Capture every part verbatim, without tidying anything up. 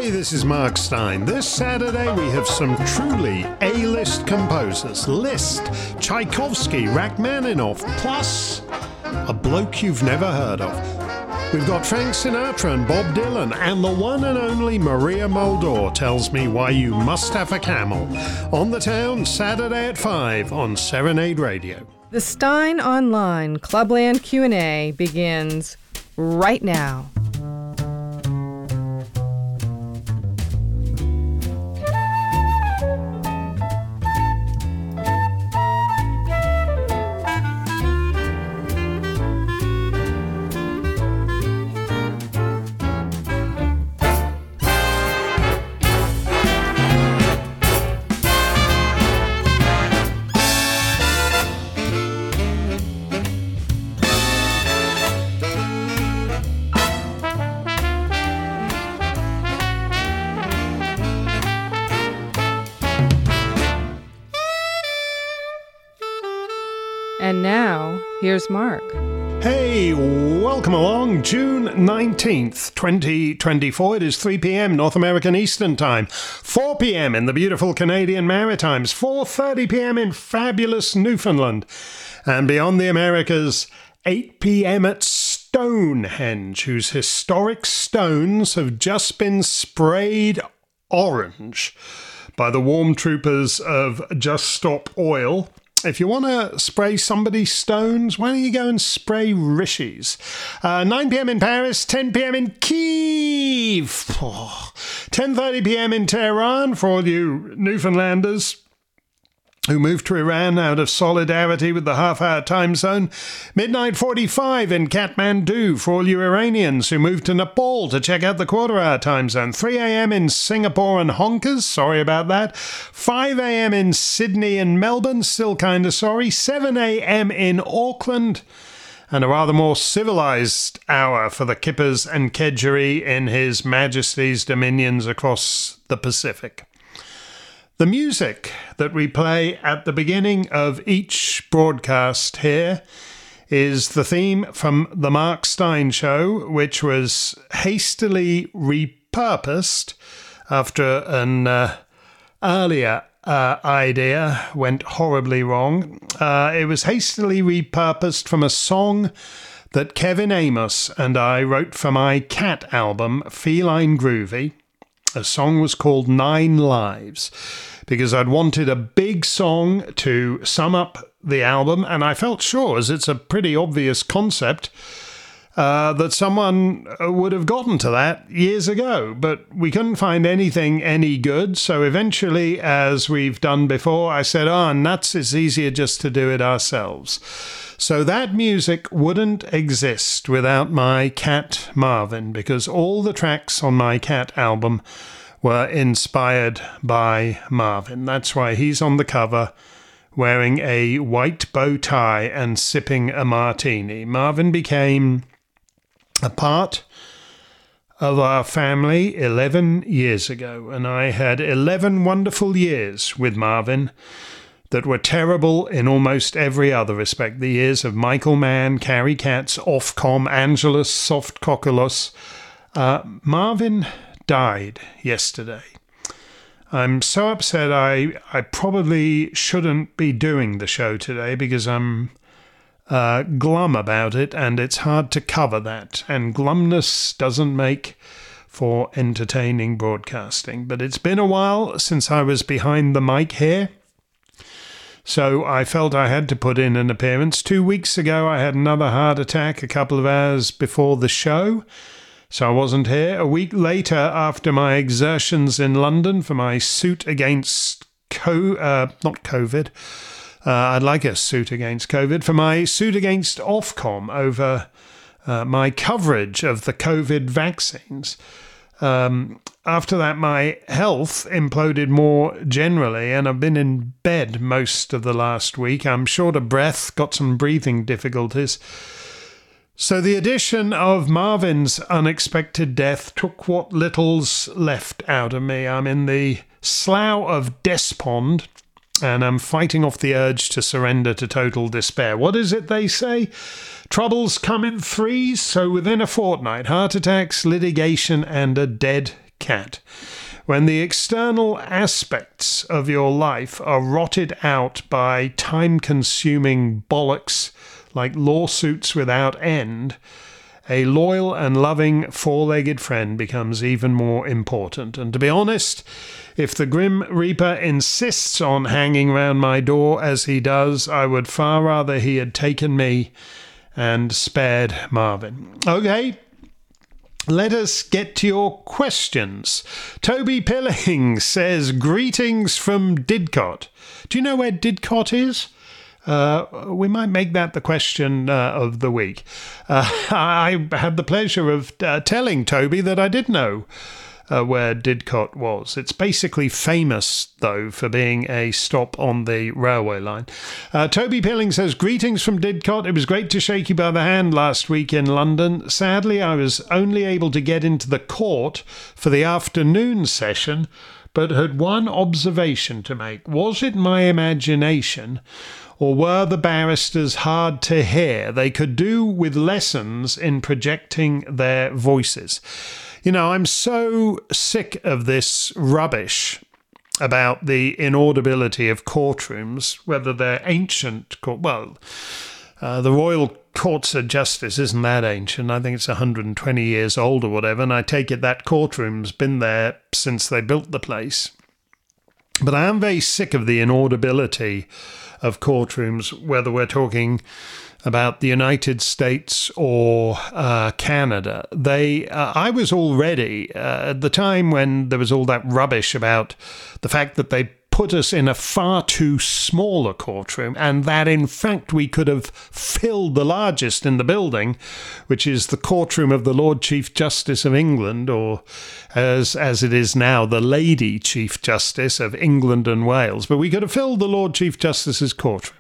Hey, this is Mark Stein. This Saturday we have some truly A-list composers. Liszt, Tchaikovsky, Rachmaninoff, plus a bloke you've never heard of. We've got Frank Sinatra and Bob Dylan, and the one and only Maria Muldaur tells me why you must have a camel. On the Town, Saturday at five on Serenade Radio. The Stein Online Clubland Q and A begins right now. And now, here's Mark. Hey, welcome along. June nineteenth, twenty twenty-four. It is three p.m. North American Eastern Time, four p.m. in the beautiful Canadian Maritimes, four thirty p.m. in fabulous Newfoundland, and beyond the Americas, eight p.m. at Stonehenge, whose historic stones have just been sprayed orange by the warm troopers of Just Stop Oil. If you want to spray somebody's stones, why don't you go and spray Rishi's? Uh, nine p.m. in Paris, ten p.m. in Kyiv, oh, ten thirty p.m. in Tehran for all you Newfoundlanders who moved to Iran out of solidarity with the half-hour time zone. Midnight forty-five in Kathmandu for all you Iranians who moved to Nepal to check out the quarter-hour time zone. three a.m. in Singapore and Honkers, sorry about that. five a.m. in Sydney and Melbourne, still kind of sorry. seven a.m. in Auckland, and a rather more civilised hour for the Kippers and Kedgeree in His Majesty's dominions across the Pacific. The music that we play at the beginning of each broadcast here is the theme from The Mark Stein Show, which was hastily repurposed after an uh, earlier uh, idea went horribly wrong. Uh, it was hastily repurposed from a song that Kevin Amos and I wrote for my Cat album, Feline Groovy. The song was called Nine Lives, because I'd wanted a big song to sum up the album, and I felt sure, as it's a pretty obvious concept, uh, that someone would have gotten to that years ago, but we couldn't find anything any good, so eventually, as we've done before, I said, oh, nuts, it's easier just to do it ourselves. So that music wouldn't exist without my cat Marvin, because all the tracks on my Cat album were inspired by Marvin. That's why he's on the cover wearing a white bow tie and sipping a martini. Marvin became a part of our family eleven years ago, and I had eleven wonderful years with Marvin that were terrible in almost every other respect. The years of Michael Mann, Carrie Katz, Ofcom, Angelus, Soft Cocculus. Uh, Marvin died yesterday. I'm so upset I, I probably shouldn't be doing the show today because I'm uh, glum about it, and it's hard to cover that. And glumness doesn't make for entertaining broadcasting. But it's been a while since I was behind the mic here, so I felt I had to put in an appearance. Two weeks ago, I had another heart attack a couple of hours before the show, so I wasn't here. A week later, after my exertions in London for my suit against co- uh, not COVID, uh, I'd like a suit against COVID, for my suit against Ofcom over uh, my coverage of the COVID vaccines. Um, after that, my health imploded more generally, and I've been in bed most of the last week. I'm short of breath, got some breathing difficulties. So the addition of Marvin's unexpected death took what little's left out of me. I'm in the slough of despond, and I'm fighting off the urge to surrender to total despair. What is it they say? Troubles come in threes, so within a fortnight, heart attacks, litigation, and a dead cat. When the external aspects of your life are rotted out by time-consuming bollocks like lawsuits without end, a loyal and loving four-legged friend becomes even more important. And to be honest, if the Grim Reaper insists on hanging round my door as he does, I would far rather he had taken me and spared Marvin. Okay, let us get to your questions. Toby Pilling says, greetings from Didcot. Do you know where Didcot is? Uh, we might make that the question uh, of the week. Uh, I had the pleasure of uh, telling Toby that I did know uh, where Didcot was. It's basically famous, though, for being a stop on the railway line. Uh, Toby Pilling says, greetings from Didcot. It was great to shake you by the hand last week in London. Sadly, I was only able to get into the court for the afternoon session, but had one observation to make. Was it my imagination, or were the barristers hard to hear? They could do with lessons in projecting their voices. You know, I'm so sick of this rubbish about the inaudibility of courtrooms, whether they're ancient court. Well, uh, the Royal Courts of Justice isn't that ancient. I think it's one hundred twenty years old or whatever, and I take it that courtroom's been there since they built the place. But I am very sick of the inaudibility of courtrooms, whether we're talking about the United States or uh, Canada. They, uh, I was already, uh, at the time when there was all that rubbish about the fact that they put us in a far too small a courtroom, and that in fact we could have filled the largest in the building, which is the courtroom of the Lord Chief Justice of England, or as as it is now, the Lady Chief Justice of England and Wales. But we could have filled the Lord Chief Justice's courtroom.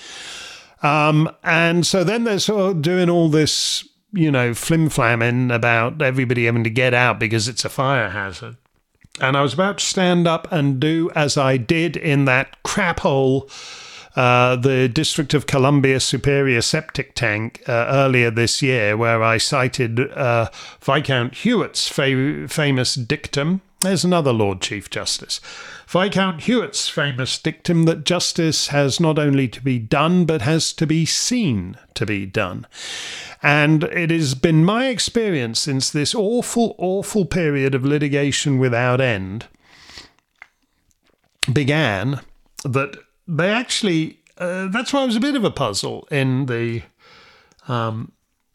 Um, and so then they're sort of doing all this, you know, flim-flamming about everybody having to get out because it's a fire hazard. And I was about to stand up and do as I did in that crap hole, uh, the District of Columbia Superior septic tank uh, earlier this year, where I cited uh, Viscount Hewitt's fa- famous dictum. There's another Lord Chief Justice. Viscount Hewitt's famous dictum that justice has not only to be done, but has to be seen to be done. And it has been my experience since this awful, awful period of litigation without end began that they actually, uh, that's why it was a bit of a puzzle in the um,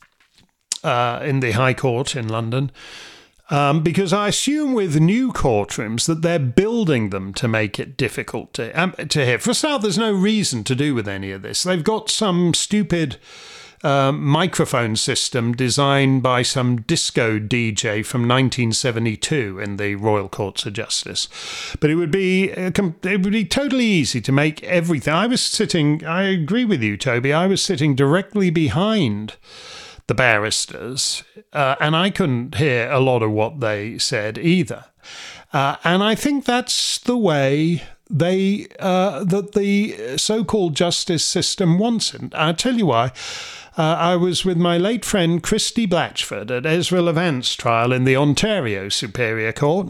uh, in the High Court in London, um, because I assume with new courtrooms that they're building them to make it difficult to, um, to hear. For a start, there's no reason to do with any of this. They've got some stupid Uh, microphone system designed by some disco D J from nineteen seventy-two in the Royal Courts of Justice. But it would be uh, com- it would be totally easy to make everything. I was sitting, I agree with you, Toby, I was sitting directly behind the barristers, uh, and I couldn't hear a lot of what they said either. Uh, and I think that's the way they uh, that the so-called justice system wants it. I'll tell you why. Uh, I was with my late friend Christy Blatchford at Ezra Levant's trial in the Ontario Superior Court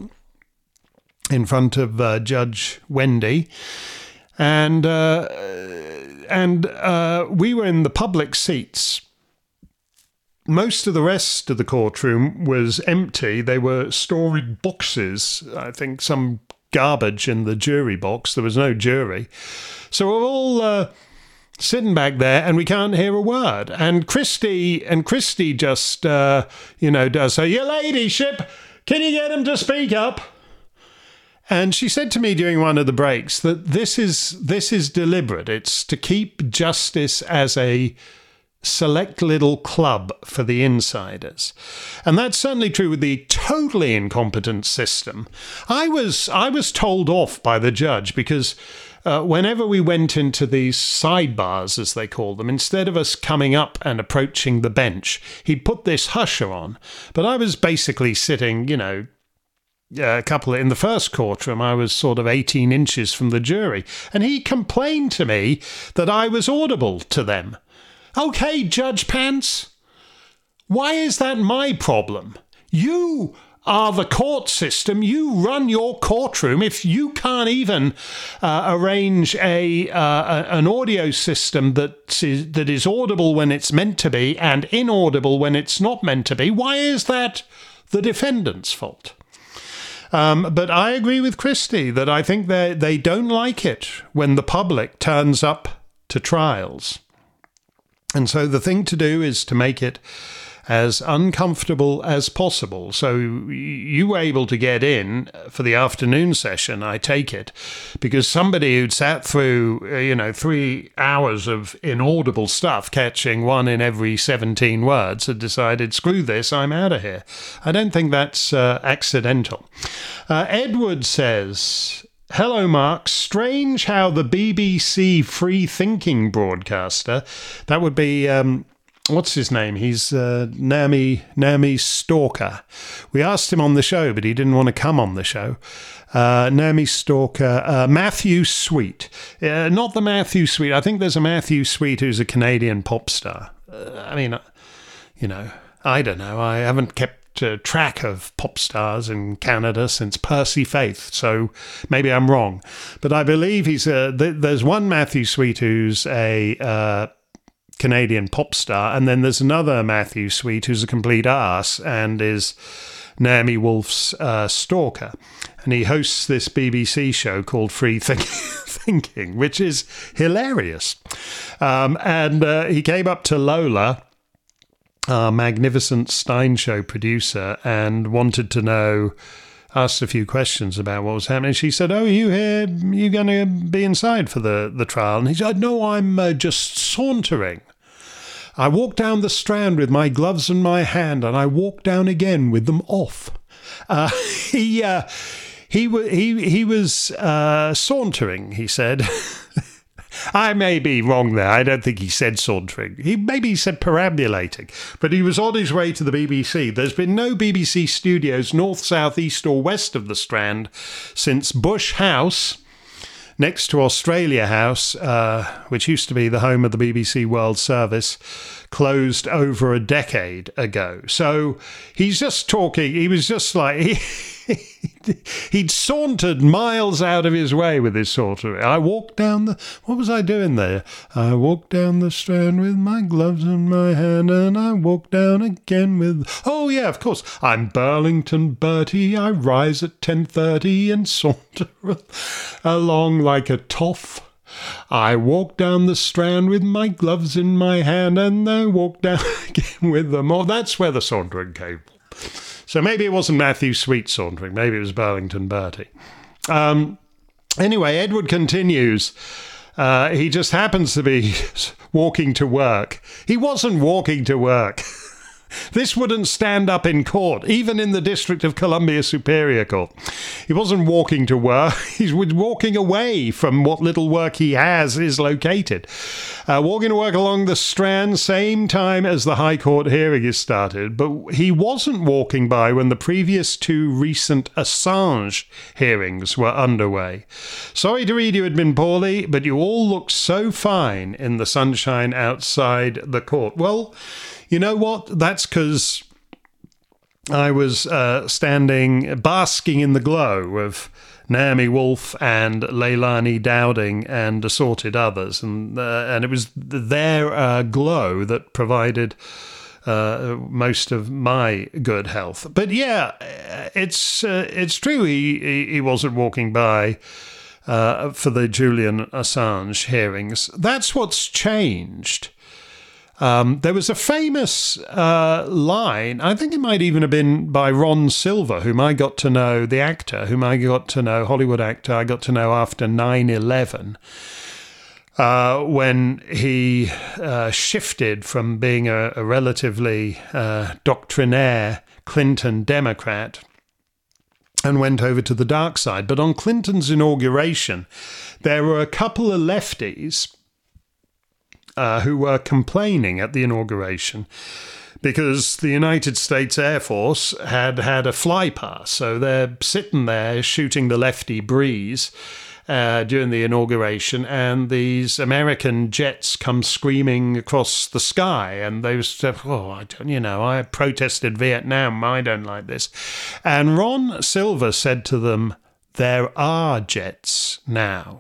in front of uh, Judge Wendy. And uh, and uh, we were in the public seats. Most of the rest of the courtroom was empty. They were storing boxes, I think some garbage in the jury box. There was no jury. So we're all uh, sitting back there and we can't hear a word. And Christy, and Christy just, uh, you know, does say, "Your ladyship, can you get him to speak up?" And she said to me during one of the breaks that this is this is deliberate. It's to keep justice as a select little club for the insiders. And that's certainly true with the totally incompetent system. I was I was told off by the judge because uh, whenever we went into these sidebars, as they call them, instead of us coming up and approaching the bench, he'd put this husher on. But I was basically sitting, you know, a couple in the first courtroom. I was sort of eighteen inches from the jury. And he complained to me that I was audible to them. Okay, Judge Pants, why is that my problem? You are the court system. You run your courtroom. If you can't even uh, arrange a, uh, an audio system that is, that is audible when it's meant to be and inaudible when it's not meant to be, why is that the defendant's fault? Um, but I agree with Christy that I think they they don't like it when the public turns up to trials. And so the thing to do is to make it as uncomfortable as possible. So you were able to get in for the afternoon session, I take it, because somebody who'd sat through, you know, three hours of inaudible stuff, catching one in every seventeen words, had decided, screw this, I'm out of here. I don't think that's uh, accidental. Uh, Edward says, hello, Mark. Strange how the B B C free thinking broadcaster, that would be... Um, What's his name? He's uh, Naomi, Naomi Stalker. We asked him on the show, but he didn't want to come on the show. Uh, Naomi Stalker, uh, Matthew Sweet. Uh, not the Matthew Sweet. I think there's a Matthew Sweet who's a Canadian pop star. Uh, I mean, you know, I don't know. I haven't kept uh, track of pop stars in Canada since Percy Faith, so maybe I'm wrong. But I believe he's a, th- there's one Matthew Sweet who's a... Uh, Canadian pop star, and then there's another Matthew Sweet who's a complete arse and is Naomi Wolf's uh, stalker, and he hosts this B B C show called Free Think- Thinking, which is hilarious. Um, and uh, he came up to Lola, our magnificent Stein Show producer, and wanted to know, asked a few questions about what was happening. She said, oh, are you here? You going to be inside for the, the trial? And he said, no, I'm uh, just sauntering. I walked down the Strand with my gloves in my hand, and I walked down again with them off. Uh, he, uh, he, w- he, he was uh, sauntering, he said. I may be wrong there. I don't think he said sauntering. He maybe he said perambulating, but he was on his way to the B B C. There's been no B B C studios north, south, east or west of the Strand since Bush House, next to Australia House, uh, which used to be the home of the B B C World Service, closed over a decade ago. So he's just talking. He was just like... He, He'd sauntered miles out of his way with his sauntering. I walked down the... What was I doing there? I walked down the Strand with my gloves in my hand, and I walked down again with... Oh, yeah, of course. I'm Burlington Bertie. I rise at ten thirty and saunter along like a toff. I walk down the Strand with my gloves in my hand, and I walk down again with them. Oh, that's where the sauntering came from. So maybe it wasn't Matthew Sweet sauntering. Maybe it was Burlington Bertie. Um, anyway, Edward continues. Uh, he just happens to be walking to work. He wasn't walking to work. This wouldn't stand up in court, even in the District of Columbia Superior Court. He wasn't walking to work. He was walking away from what little work he has is located. Uh, walking to work along the Strand, same time as the High Court hearing is started. But he wasn't walking by when the previous two recent Assange hearings were underway. Sorry to read you had been poorly, but you all look so fine in the sunshine outside the court. Well, you know what? That's because I was uh, standing, basking in the glow of Naomi Wolf and Leilani Dowding and assorted others. And uh, and it was their uh, glow that provided uh, most of my good health. But yeah, it's uh, it's true he, he wasn't walking by uh, for the Julian Assange hearings. That's what's changed. Um, there was a famous uh, line, I think it might even have been by Ron Silver, whom I got to know, the actor, whom I got to know, Hollywood actor, I got to know after nine eleven, uh, when he uh, shifted from being a, a relatively uh, doctrinaire Clinton Democrat and went over to the dark side. But on Clinton's inauguration, there were a couple of lefties Uh, who were complaining at the inauguration because the United States Air Force had had a fly pass. So they're sitting there shooting the lefty breeze uh, during the inauguration, and these American jets come screaming across the sky, and they said, oh, I don't, you know, I protested Vietnam, I don't like this. And Ron Silver said to them, there are jets now.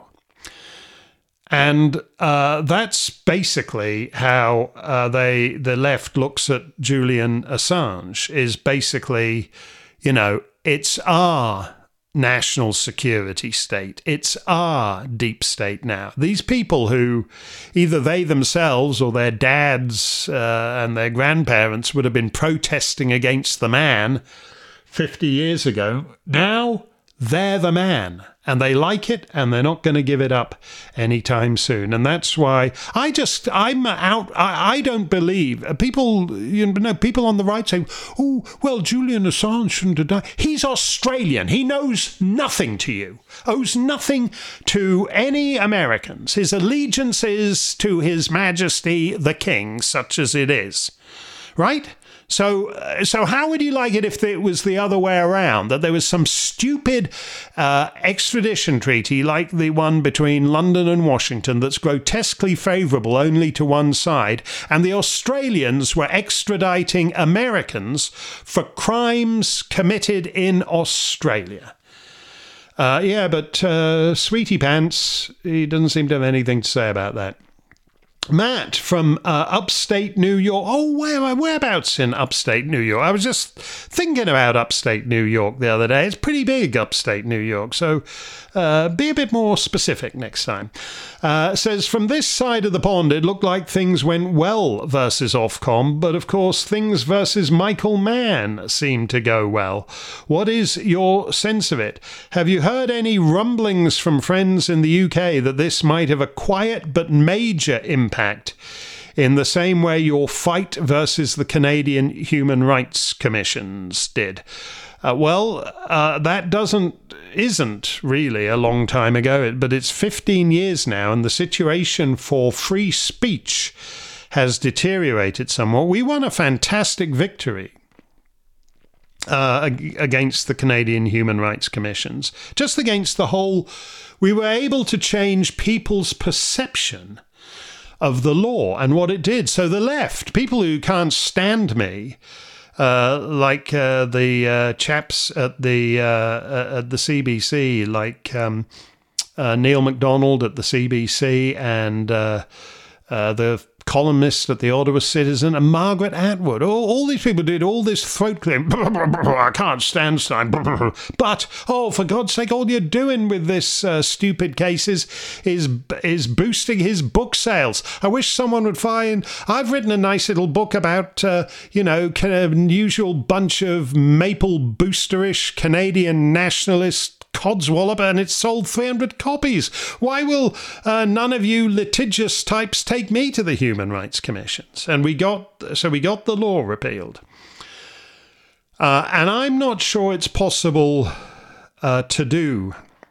And uh, that's basically how uh, they the left looks at Julian Assange, is basically, you know, it's our national security state. It's our deep state now. These people who either they themselves or their dads uh, and their grandparents would have been protesting against the man fifty years ago, now they're the man. And they like it, and they're not going to give it up anytime soon. And that's why I just, I'm out, I, I don't believe, people, you know, people on the right say, oh, well, Julian Assange shouldn't have died. He's Australian. He knows nothing to you, owes nothing to any Americans. His allegiance is to His Majesty the King, such as it is, right? So, uh, so how would you like it if it was the other way around, that there was some stupid uh, extradition treaty like the one between London and Washington that's grotesquely favourable only to one side, and the Australians were extraditing Americans for crimes committed in Australia? Uh, yeah, but uh, Sweetie Pants, he doesn't seem to have anything to say about that. Matt from uh, upstate New York. Oh, where, whereabouts in upstate New York? I was just thinking about upstate New York the other day. It's pretty big, upstate New York. So uh, be a bit more specific next time. Uh, says, from this side of the pond, it looked like things went well versus Ofcom, but of course things versus Michael Mann seemed to go well. What is your sense of it? Have you heard any rumblings from friends in the U K that this might have a quiet but major impact, in the same way your fight versus the Canadian Human Rights Commissions did? Uh, well, uh, that doesn't isn't really a long time ago, but it's fifteen years now, and the situation for free speech has deteriorated somewhat. We won a fantastic victory uh, against the Canadian Human Rights Commissions, just against the whole. We were able to change people's perception of the law and what it did. So the left, people who can't stand me, Uh, like uh, the uh, chaps at the uh, at the C B C, like um, uh, Neil MacDonald at the C B C, and uh, uh, the columnist at the Ottawa Citizen, and Margaret Atwood. All, all these people did all this throat clearing. I can't stand Stein. But, oh, for God's sake, all you're doing with this uh, stupid case is, is, is boosting his book sales. I wish someone would find... I've written a nice little book about, uh, you know, kind of unusual bunch of maple boosterish Canadian nationalist codswallop, and it's sold three hundred copies. Why will uh, none of you litigious types take me to the Human Rights Commissions? And we got so we got the law repealed. Uh, and I'm not sure it's possible uh, to do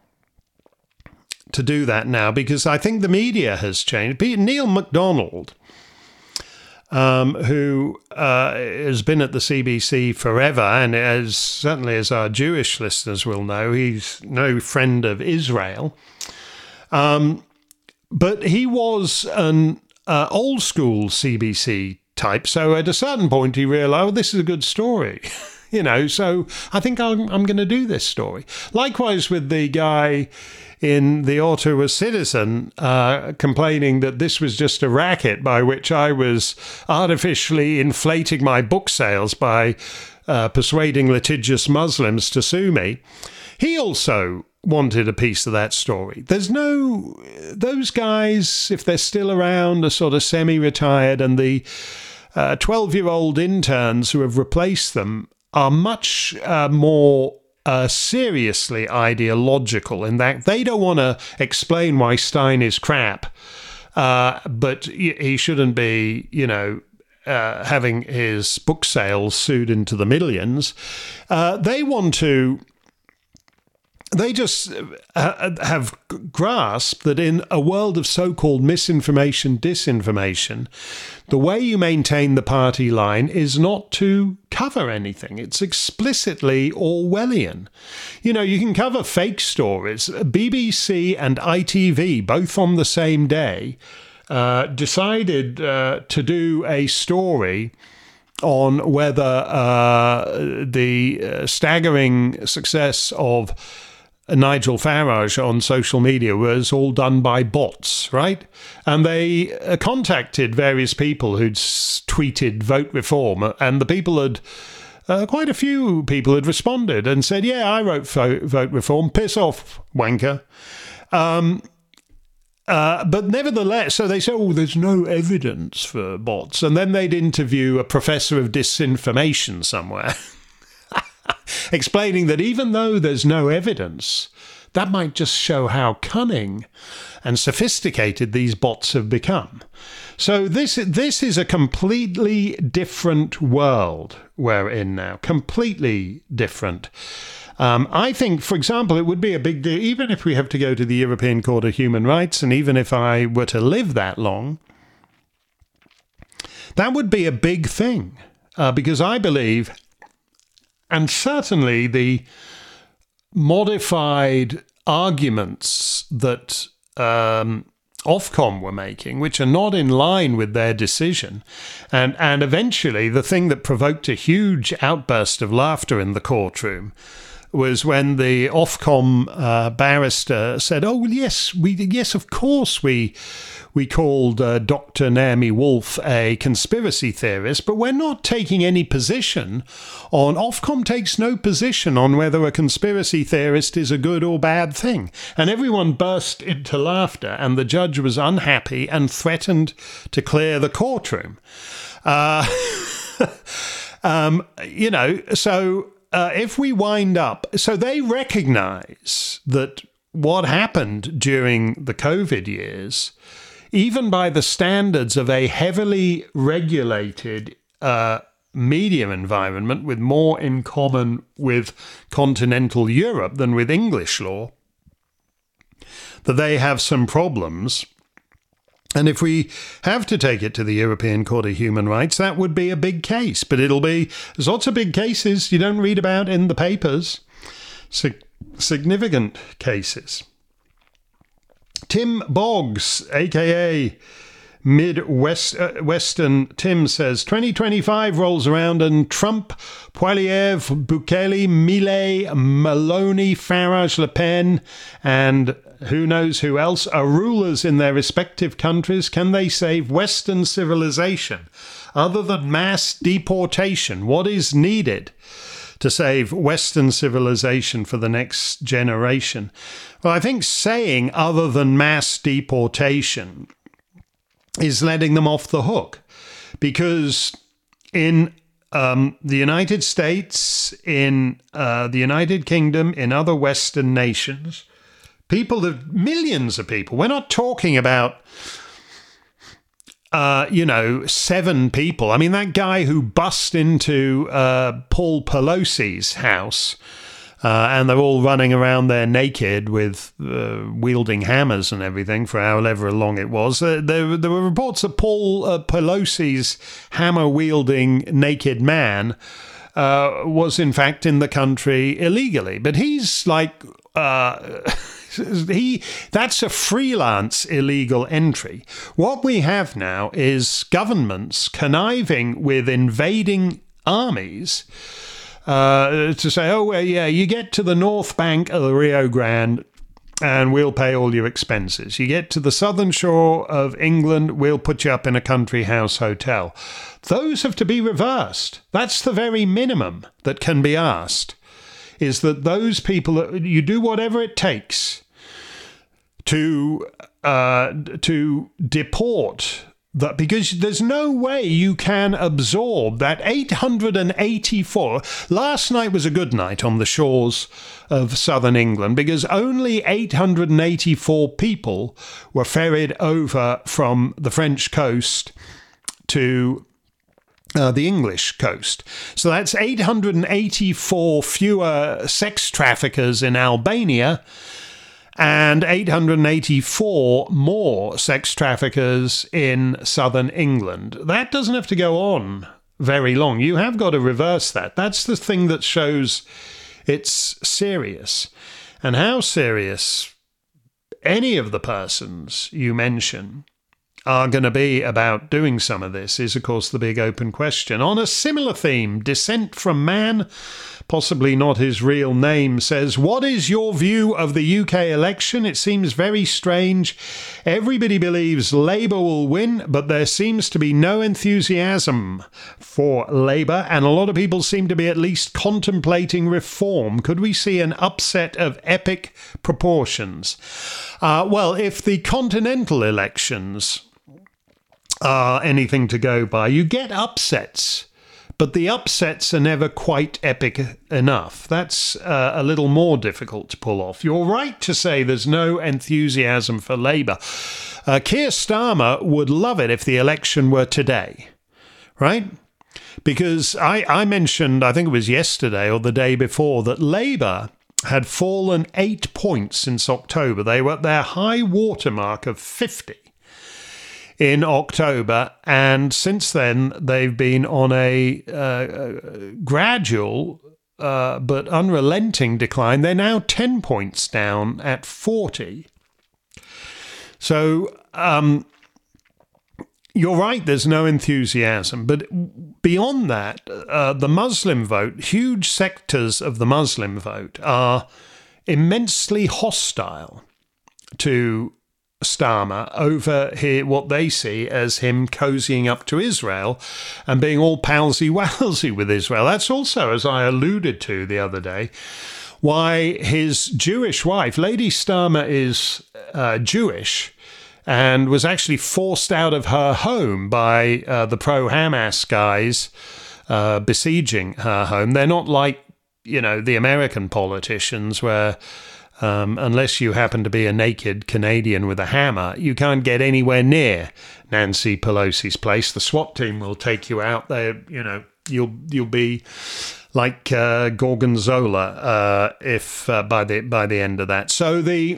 to do that now, because I think the media has changed. Neil MacDonald, Um, who uh, has been at the C B C forever, and as certainly as our Jewish listeners will know, he's no friend of Israel. Um, but he was an uh, old school C B C type, so at a certain point he realised, oh, this is a good story. You know, so I think I'm, I'm going to do this story. Likewise with the guy in the Ottawa Citizen uh, complaining that this was just a racket by which I was artificially inflating my book sales by uh, persuading litigious Muslims to sue me. He also wanted a piece of that story. There's no... Those guys, if they're still around, are sort of semi-retired, and the uh, twelve-year-old interns who have replaced them are much uh, more uh, seriously ideological in that they don't want to explain why Stein is crap, uh, but he shouldn't be, you know, uh, having his book sales sued into the millions. Uh, they want to... they just uh, have grasped that in a world of so-called misinformation, disinformation, the way you maintain the party line is not to cover anything. It's explicitly Orwellian. You know, you can cover fake stories. B B C and I T V, both on the same day, uh, decided uh, to do a story on whether uh, the uh, staggering success of Nigel Farage on social media was all done by bots, right? And they uh, contacted various people who'd s- tweeted vote reform, and the people had, uh, quite a few people had responded and said, yeah, I wrote vote, vote reform, piss off, wanker. Um, uh, but nevertheless, so they said, oh, there's no evidence for bots. And then they'd interview a professor of disinformation somewhere, explaining that even though there's no evidence, that might just show how cunning and sophisticated these bots have become. So this this is a completely different world we're in now, completely different. Um, I think, for example, it would be a big deal, even if we have to go to the European Court of Human Rights, and even if I were to live that long, that would be a big thing, uh, because I believe, and certainly the modified arguments that um, Ofcom were making, which are not in line with their decision, and, and eventually the thing that provoked a huge outburst of laughter in the courtroom was when the Ofcom uh, barrister said, "Oh well, yes, we yes, of course we we called uh, Doctor Naomi Wolf a conspiracy theorist, but we're not taking any position on Ofcom takes no position on whether a conspiracy theorist is a good or bad thing." And everyone burst into laughter, and the judge was unhappy and threatened to clear the courtroom. Uh, um, you know, so. Uh, if we wind up, so they recognize that what happened during the COVID years, even by the standards of a heavily regulated uh, media environment with more in common with continental Europe than with English law, that they have some problems. And if we have to take it to the European Court of Human Rights, that would be a big case. But it'll be, there's lots of big cases you don't read about in the papers. Sig- significant cases. Tim Boggs, a k a. Midwest uh, Western Tim, says twenty twenty-five rolls around and Trump, Poilievre, Bukele, Millet, Maloney, Farage, Le Pen, and who knows who else are rulers in their respective countries. Can they save Western civilization other than mass deportation? What is needed to save Western civilization for the next generation? Well, I think saying other than mass deportation is letting them off the hook, because in um, the United States, in uh, the United Kingdom, in other Western nations, people have millions of people. We're not talking about, uh, you know, seven people. I mean, that guy who bust into uh, Paul Pelosi's house, Uh, and they're all running around there naked with uh, wielding hammers and everything for however long it was. Uh, there, there were reports that Paul uh, Pelosi's hammer-wielding naked man uh, was in fact in the country illegally. But he's like... Uh, he that's a freelance illegal entry. What we have now is governments conniving with invading armies Uh, to say, oh, well, yeah, you get to the north bank of the Rio Grande and we'll pay all your expenses. You get to the southern shore of England, we'll put you up in a country house hotel. Those have to be reversed. That's the very minimum that can be asked, is that those people, you do whatever it takes to uh, to deport. That, because there's no way you can absorb that eight hundred eighty-four. Last night was a good night on the shores of southern England, because only eight hundred eighty-four people were ferried over from the French coast to uh, the English coast. So that's eight hundred eighty-four fewer sex traffickers in Albania and eight hundred eighty-four more sex traffickers in southern England. That doesn't have to go on very long. You have got to reverse that. That's the thing that shows it's serious. And how serious any of the persons you mention are going to be about doing some of this is, of course, the big open question. On a similar theme, Dissent from Man, possibly not his real name, says, what is your view of the U K election? It seems very strange. Everybody believes Labour will win, but there seems to be no enthusiasm for Labour, and a lot of people seem to be at least contemplating reform. Could we see an upset of epic proportions? Uh, well, if the continental elections are anything to go by, you get upsets, but the upsets are never quite epic enough. That's uh, a little more difficult to pull off. You're right to say there's no enthusiasm for Labour. Uh, Keir Starmer would love it if the election were today, right? Because I, I mentioned, I think it was yesterday or the day before, that Labour had fallen eight points since October. They were at their high watermark of fifty in October, and since then they've been on a uh, gradual uh, but unrelenting decline. They're now ten points down at forty. So um, you're right, there's no enthusiasm. But beyond that, uh, the Muslim vote, huge sectors of the Muslim vote are immensely hostile to Starmer over here, what they see as him cozying up to Israel and being all palsy-walsy with Israel. That's also, as I alluded to the other day, why his Jewish wife, Lady Starmer, is uh, Jewish and was actually forced out of her home by uh, the pro-Hamas guys uh, besieging her home. They're not like, you know, the American politicians where Um, unless you happen to be a naked Canadian with a hammer, you can't get anywhere near Nancy Pelosi's place. The SWAT team will take you out there. You know, you'll you'll be like uh, Gorgonzola uh, if uh, by the by the end of that. So the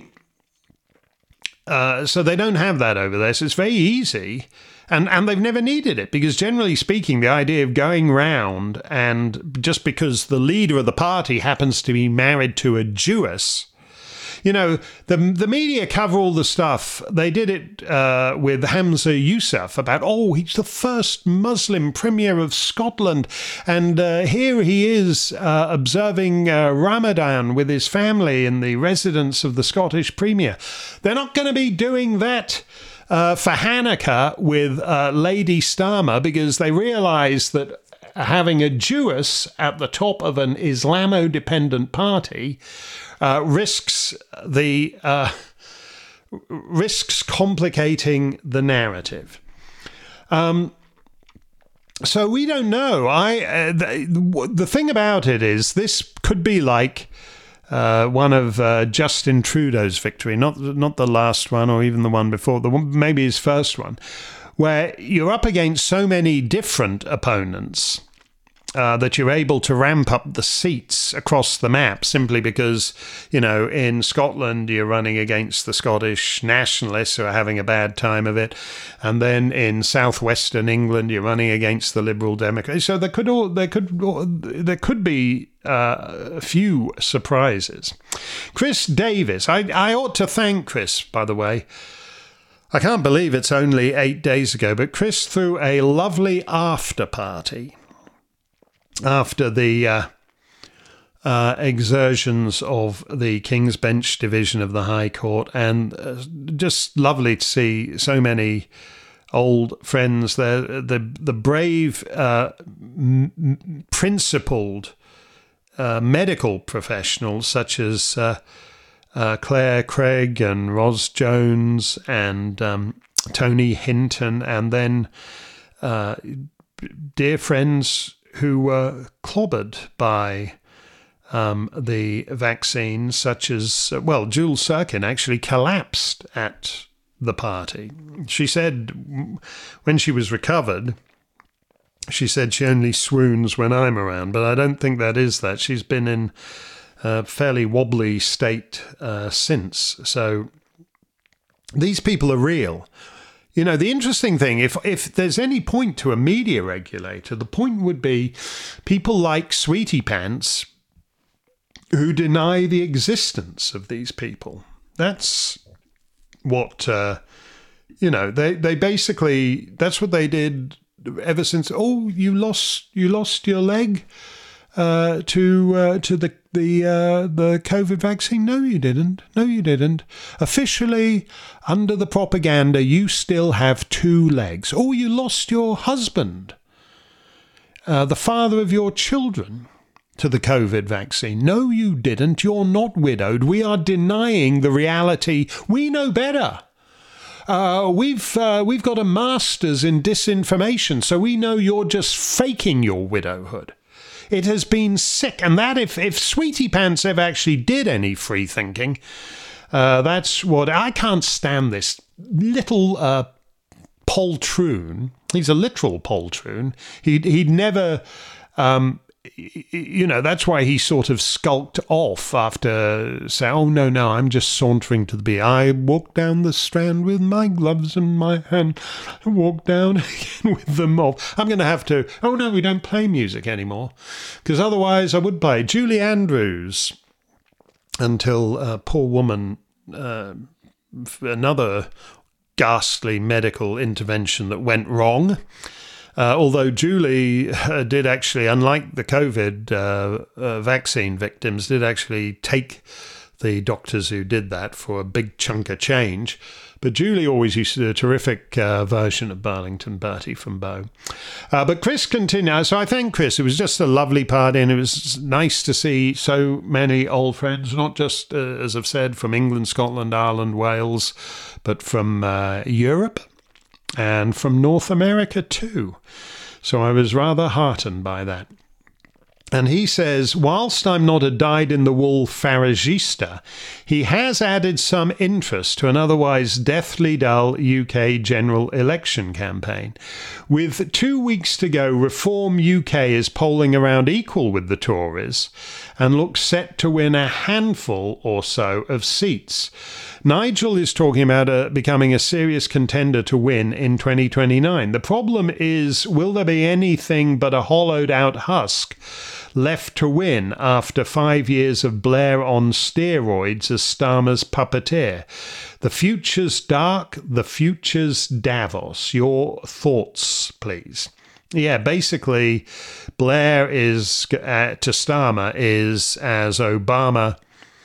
uh, so they don't have that over there. So it's very easy. And and they've never needed it, because generally speaking, the idea of going round and just because the leader of the party happens to be married to a Jewess. You know, the the media cover all the stuff. They did it uh, with Hamza Yousaf about, oh, he's the first Muslim Premier of Scotland. And uh, here he is uh, observing uh, Ramadan with his family in the residence of the Scottish Premier. They're not going to be doing that uh, for Hanukkah with uh, Lady Starmer, because they realise that having a Jewess at the top of an Islamo-dependent party Uh, risks the uh, risks complicating the narrative. Um, so we don't know. I uh, the, the thing about it is, this could be like uh, one of uh, Justin Trudeau's victory, not not the last one or even the one before, the one, maybe his first one, where you're up against so many different opponents Uh, that you're able to ramp up the seats across the map, simply because, you know, in Scotland you're running against the Scottish nationalists who are having a bad time of it, and then in southwestern England you're running against the Liberal Democrats. So there could all, there could there could be uh, a few surprises. Chris Davis, I, I ought to thank Chris, by the way. I can't believe it's only eight days ago, but Chris threw a lovely after party after the uh, uh, exertions of the King's Bench Division of the High Court, and uh, just lovely to see so many old friends there. The the brave, uh, m- principled uh, medical professionals such as uh, uh, Claire Craig and Ros Jones and um, Tony Hinton, and then uh, dear friends who were clobbered by um, the vaccine, such as, well, Jules Sirkin actually collapsed at the party. She said when she was recovered, she said she only swoons when I'm around, but I don't think that is that. She's been in a fairly wobbly state uh, since. So these people are real. You know, the interesting thing, if if there's any point to a media regulator, the point would be people like Sweetie Pants who deny the existence of these people. That's what, uh, you know, they, they basically, that's what they did ever since. Oh, you lost you lost your leg uh, to uh, to the the uh, the COVID vaccine? No, you didn't. No, you didn't. Officially, under the propaganda, you still have two legs. Oh, you lost your husband, uh, the father of your children, to the COVID vaccine. No, you didn't. You're not widowed. We are denying the reality. We know better. Uh, we've uh, we've got a master's in disinformation, so we know you're just faking your widowhood. It has been sick, and that if, if Sweetie Pants ever actually did any free thinking, uh, that's what I can't stand. This little uh, poltroon. He's a literal poltroon. He'd he'd never. Um, You know, that's why he sort of skulked off after saying, oh, no, no, I'm just sauntering to the beach. I walked down the Strand with my gloves in my hand. I walked down again with them off. I'm going to have to, oh, no, we don't play music anymore. Because otherwise I would play Julie Andrews until a poor woman, uh, another ghastly medical intervention that went wrong. Uh, although Julie uh, did actually, unlike the COVID uh, uh, vaccine victims, did actually take the doctors who did that for a big chunk of change. But Julie always used to do a terrific uh, version of Burlington Bertie from Bow. Uh, but Chris continued. So I thank Chris. It was just a lovely party, and it was nice to see so many old friends, not just, uh, as I've said, from England, Scotland, Ireland, Wales, but from uh, Europe. And from North America too. So I was rather heartened by that. And he says, whilst I'm not a dyed-in-the-wool Faragista, he has added some interest to an otherwise deathly dull U K general election campaign. With two weeks to go, Reform U K is polling around equal with the Tories and looks set to win a handful or so of seats. Nigel is talking about uh, becoming a serious contender to win in twenty twenty-nine. The problem is, will there be anything but a hollowed-out husk left to win after five years of Blair on steroids as Starmer's puppeteer? The future's dark, the future's Davos. Your thoughts, please. Yeah, basically, Blair is uh, to Starmer is as Obama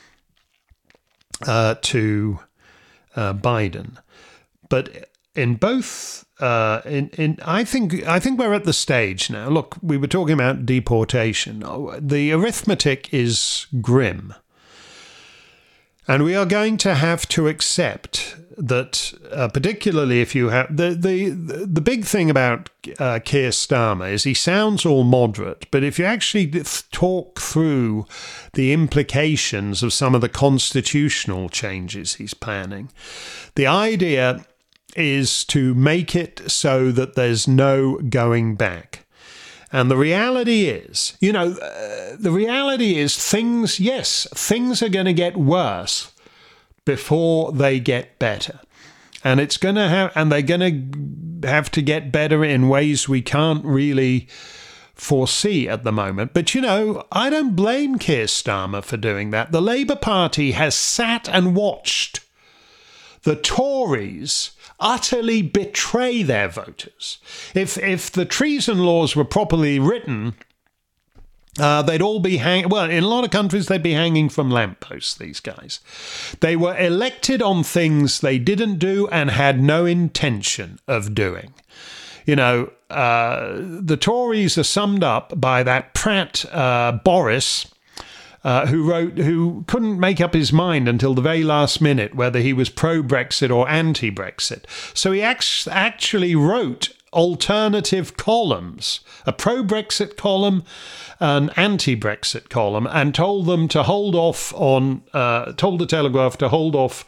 uh, to uh, Biden, but in both, uh, in in I think I think we're at the stage now. Look, we were talking about deportation. Oh, the arithmetic is grim. And we are going to have to accept that, uh, particularly if you have the the the big thing about uh, Keir Starmer is he sounds all moderate, but if you actually talk through the implications of some of the constitutional changes he's planning, the idea is to make it so that there's no going back. And the reality is, you know, uh, the reality is things, yes, things are going to get worse before they get better. And it's going to have, and they're going to have to get better in ways we can't really foresee at the moment. But, you know, I don't blame Keir Starmer for doing that. The Labour Party has sat and watched the Tories utterly betray their voters. If if the treason laws were properly written, uh, they'd all be hanging. Well, in a lot of countries, they'd be hanging from lampposts, these guys. They were elected on things they didn't do and had no intention of doing. You know, uh, the Tories are summed up by that prat uh, Boris, Uh, who wrote, who couldn't make up his mind until the very last minute whether he was pro-Brexit or anti-Brexit. So he act- actually wrote alternative columns, a pro-Brexit column, an anti-Brexit column, and told them to hold off on, uh, told the Telegraph to hold off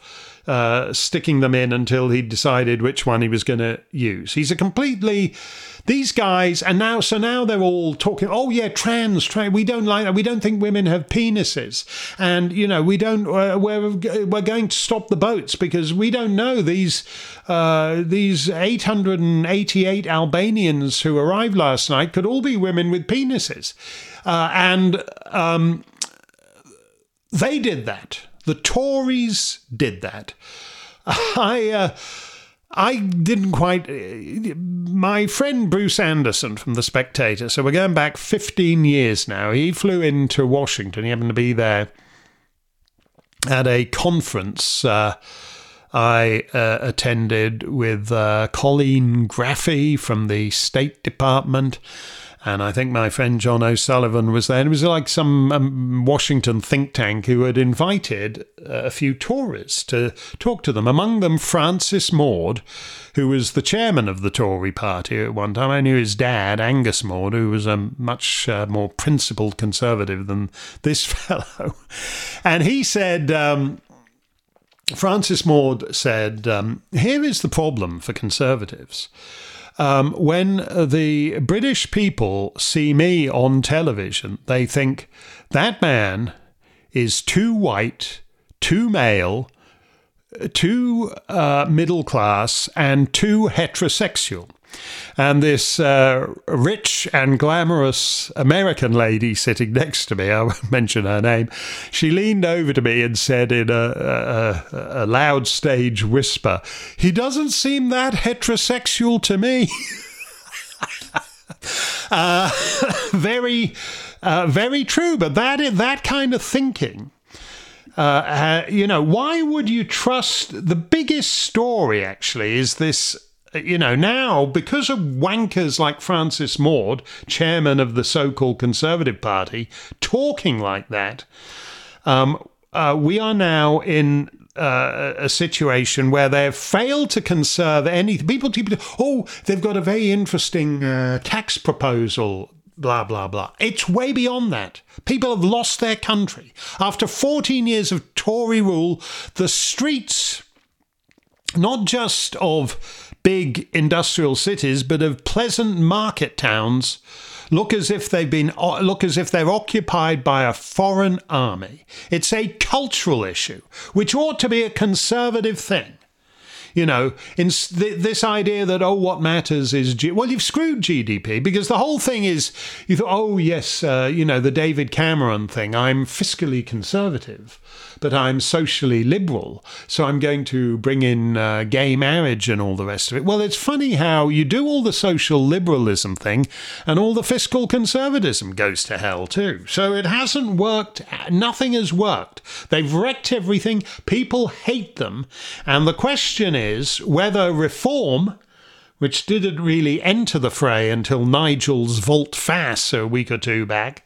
uh, sticking them in until he decided which one he was going to use. He's a completely... These guys, and now, so now they're all talking, oh yeah, trans, trans, we don't like that, we don't think women have penises, and, you know, we don't, uh, we're, we're going to stop the boats because we don't know these, uh, these eight hundred eighty-eight Albanians who arrived last night could all be women with penises. Uh, and um, they did that. The Tories did that. I... Uh, I didn't quite... My friend Bruce Anderson from The Spectator, so we're going back fifteen years now, he flew into Washington. He happened to be there at a conference uh, I uh, attended with uh, Colleen Graffy from the State Department, and I think my friend John O'Sullivan was there. And it was like some um, Washington think tank who had invited uh, a few Tories to talk to them. Among them, Francis Maude, who was the chairman of the Tory party at one time. I knew his dad, Angus Maude, who was a much uh, more principled conservative than this fellow. And he said... Um, Francis Maude said, um, here is the problem for conservatives. Um, when the British people see me on television, they think that man is too white, too male, too uh, middle class, and too heterosexual. And this uh, rich and glamorous American lady sitting next to me, I won't mention her name, she leaned over to me and said in a, a, a loud stage whisper, "He doesn't seem that heterosexual to me." uh, very, uh, very true. But that that kind of thinking, uh, uh, you know, why would you trust? The biggest story actually is this. You know, now, because of wankers like Francis Maude, chairman of the so-called Conservative Party, talking like that, um, uh, we are now in uh, a situation where they've failed to conserve anything. People, people, oh, they've got a very interesting uh, tax proposal, blah, blah, blah. It's way beyond that. People have lost their country. After fourteen years of Tory rule, the streets, not just of big industrial cities, but of pleasant market towns, look as if they've been look as if they're occupied by a foreign army. It's a cultural issue, which ought to be a conservative thing. You know, in th- this idea that, oh, what matters is... G- well, you've screwed G D P, because the whole thing is, you thought, oh, yes, uh, you know, the David Cameron thing, I'm fiscally conservative, but I'm socially liberal, so I'm going to bring in uh, gay marriage and all the rest of it. Well, it's funny how you do all the social liberalism thing and all the fiscal conservatism goes to hell too. So it hasn't worked. Nothing has worked. They've wrecked everything. People hate them. And the question is whether reform, which didn't really enter the fray until Nigel's volte-face a week or two back,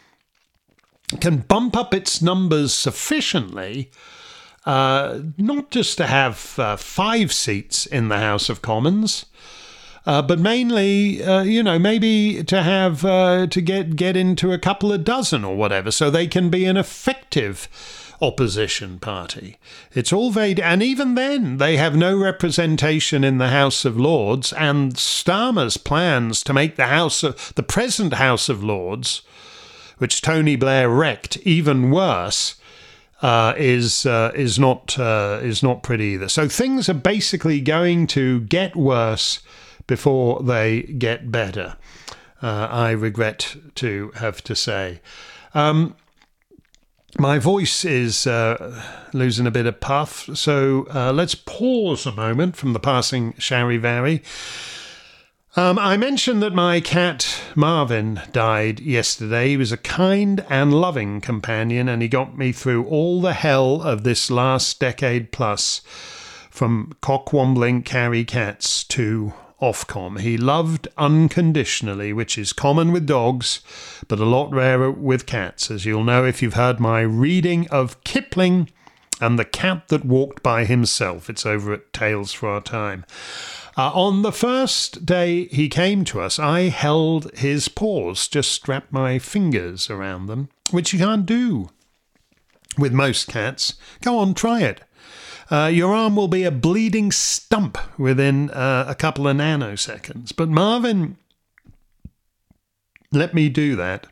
can bump up its numbers sufficiently, uh, not just to have uh, five seats in the House of Commons, uh, but mainly, uh, you know, maybe to have uh, to get get into a couple of dozen or whatever, so they can be an effective opposition party. It's all very... And even then, they have no representation in the House of Lords, and Starmer's plans to make the House of, the present House of Lords, which Tony Blair wrecked, even worse, uh, is uh, is not uh, is not pretty either. So things are basically going to get worse before they get better. Uh, I regret to have to say. Um, my voice is uh, losing a bit of puff, so uh, let's pause a moment from the passing charivari. Um, I mentioned that my cat Marvin died yesterday. He was a kind and loving companion, and he got me through all the hell of this last decade plus, from cock-wombling carry cats to Ofcom. He loved unconditionally, which is common with dogs, but a lot rarer with cats, as you'll know if you've heard my reading of Kipling and the Cat That Walked By Himself. It's over at Tales for Our Time. Uh, on the first day he came to us, I held his paws, just strapped my fingers around them, which you can't do with most cats. Go on, try it. uh, your arm will be a bleeding stump within uh, a couple of nanoseconds. But Marvin let me do that.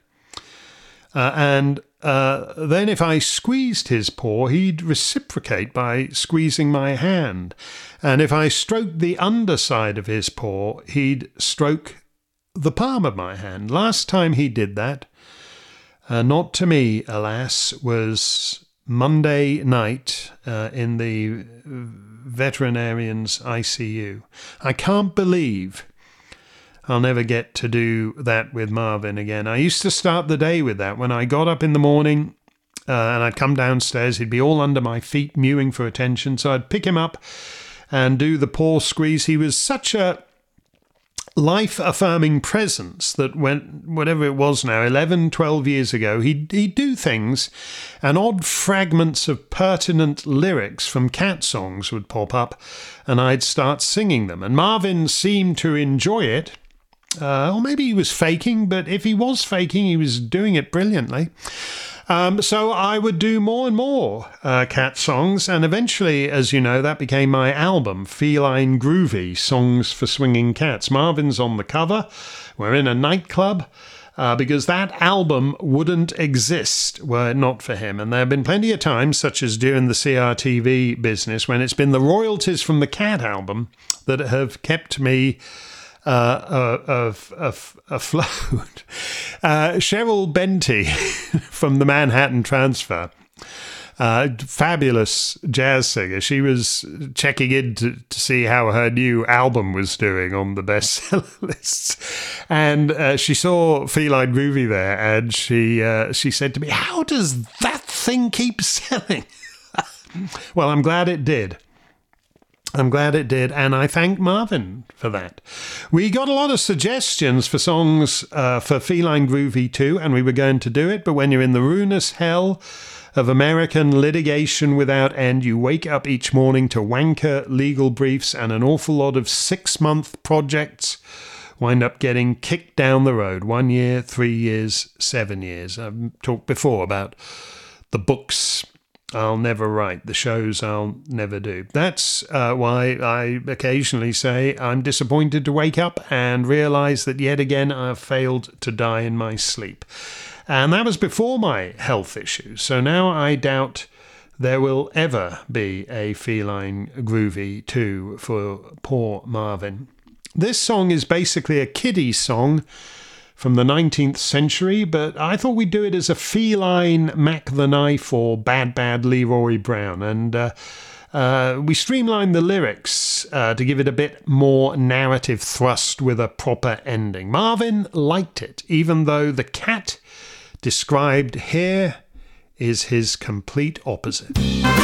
Uh, and uh, then if I squeezed his paw, he'd reciprocate by squeezing my hand. And if I stroked the underside of his paw, he'd stroke the palm of my hand. Last time he did that, uh, not to me, alas, was Monday night uh, in the veterinarian's I C U. I can't believe I'll never get to do that with Marvin again. I used to start the day with that. When I got up in the morning uh, and I'd come downstairs, he'd be all under my feet mewing for attention. So I'd pick him up and do the paw squeeze. He was such a life-affirming presence that when, whatever it was now, eleven, twelve years ago, he'd, he'd do things and odd fragments of pertinent lyrics from cat songs would pop up and I'd start singing them. And Marvin seemed to enjoy it. Uh, or maybe he was faking, but if he was faking, he was doing it brilliantly. Um, so I would do more and more uh, cat songs, and eventually, as you know, that became my album, Feline Groovy, Songs for Swinging Cats. Marvin's on the cover. We're in a nightclub, uh, because that album wouldn't exist were it not for him. And there have been plenty of times, such as during the C R T V business, when it's been the royalties from the Cat album that have kept me Uh, of, of, afloat. Uh, Cheryl Benty from the Manhattan Transfer, uh, fabulous jazz singer. She was checking in to, to see how her new album was doing on the bestseller lists, and uh, she saw Feline Groovy there, and she uh, she said to me, "How does that thing keep selling?" Well, I'm glad it did. I'm glad it did, and I thank Marvin for that. We got a lot of suggestions for songs uh, for Feline Groovy too, and we were going to do it, but when you're in the ruinous hell of American litigation without end, you wake up each morning to wanker legal briefs, and an awful lot of six-month projects wind up getting kicked down the road. One year, three years, seven years. I've talked before about the books I'll never write, the shows I'll never do. That's uh, why I occasionally say I'm disappointed to wake up and realise that yet again I've failed to die in my sleep. And that was before my health issues. So now I doubt there will ever be a Feline Groovy two for poor Marvin. This song is basically a kiddie song from the nineteenth century, but I thought we'd do it as a feline Mac the Knife or Bad Bad Leroy Brown. And uh, uh, we streamlined the lyrics uh, to give it a bit more narrative thrust with a proper ending. Marvin liked it, even though the cat described here is his complete opposite.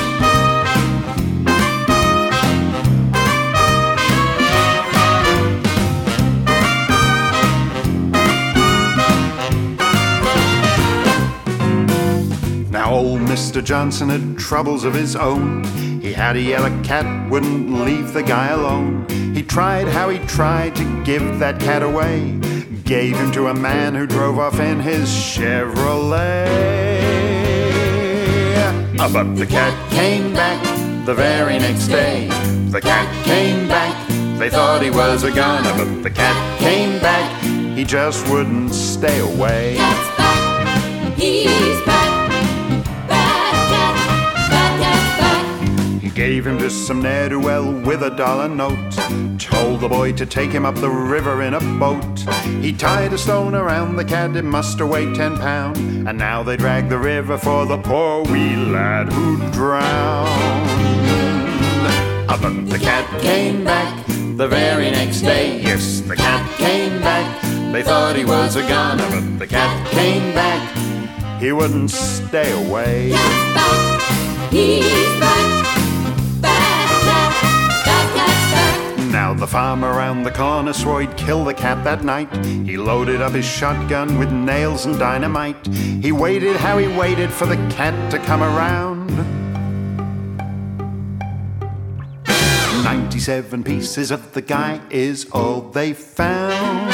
Now old Mister Johnson had troubles of his own. He had a yellow cat, wouldn't leave the guy alone. He tried how he tried to give that cat away, gave him to a man who drove off in his Chevrolet. Uh, but the cat came back the very next day. The cat came back, they thought he was a goner. But the cat came back, he just wouldn't stay away. Cat's back, he's back. Gave him to some ne'er-do-well with a dollar note, told the boy to take him up the river in a boat. He tied a stone around the cat, it must have weighed ten pound, and now they drag the river for the poor wee lad who drowned. Ah, but the cat came back the very next day. Yes, the cat came back, they thought he was a goner. But the cat came back, he wouldn't stay away. Cat's back, he's back. Now the farmer around the corner swore he'd kill the cat that night. He loaded up his shotgun with nails and dynamite. He waited how he waited for the cat to come around. Ninety-seven pieces of the guy is all they found.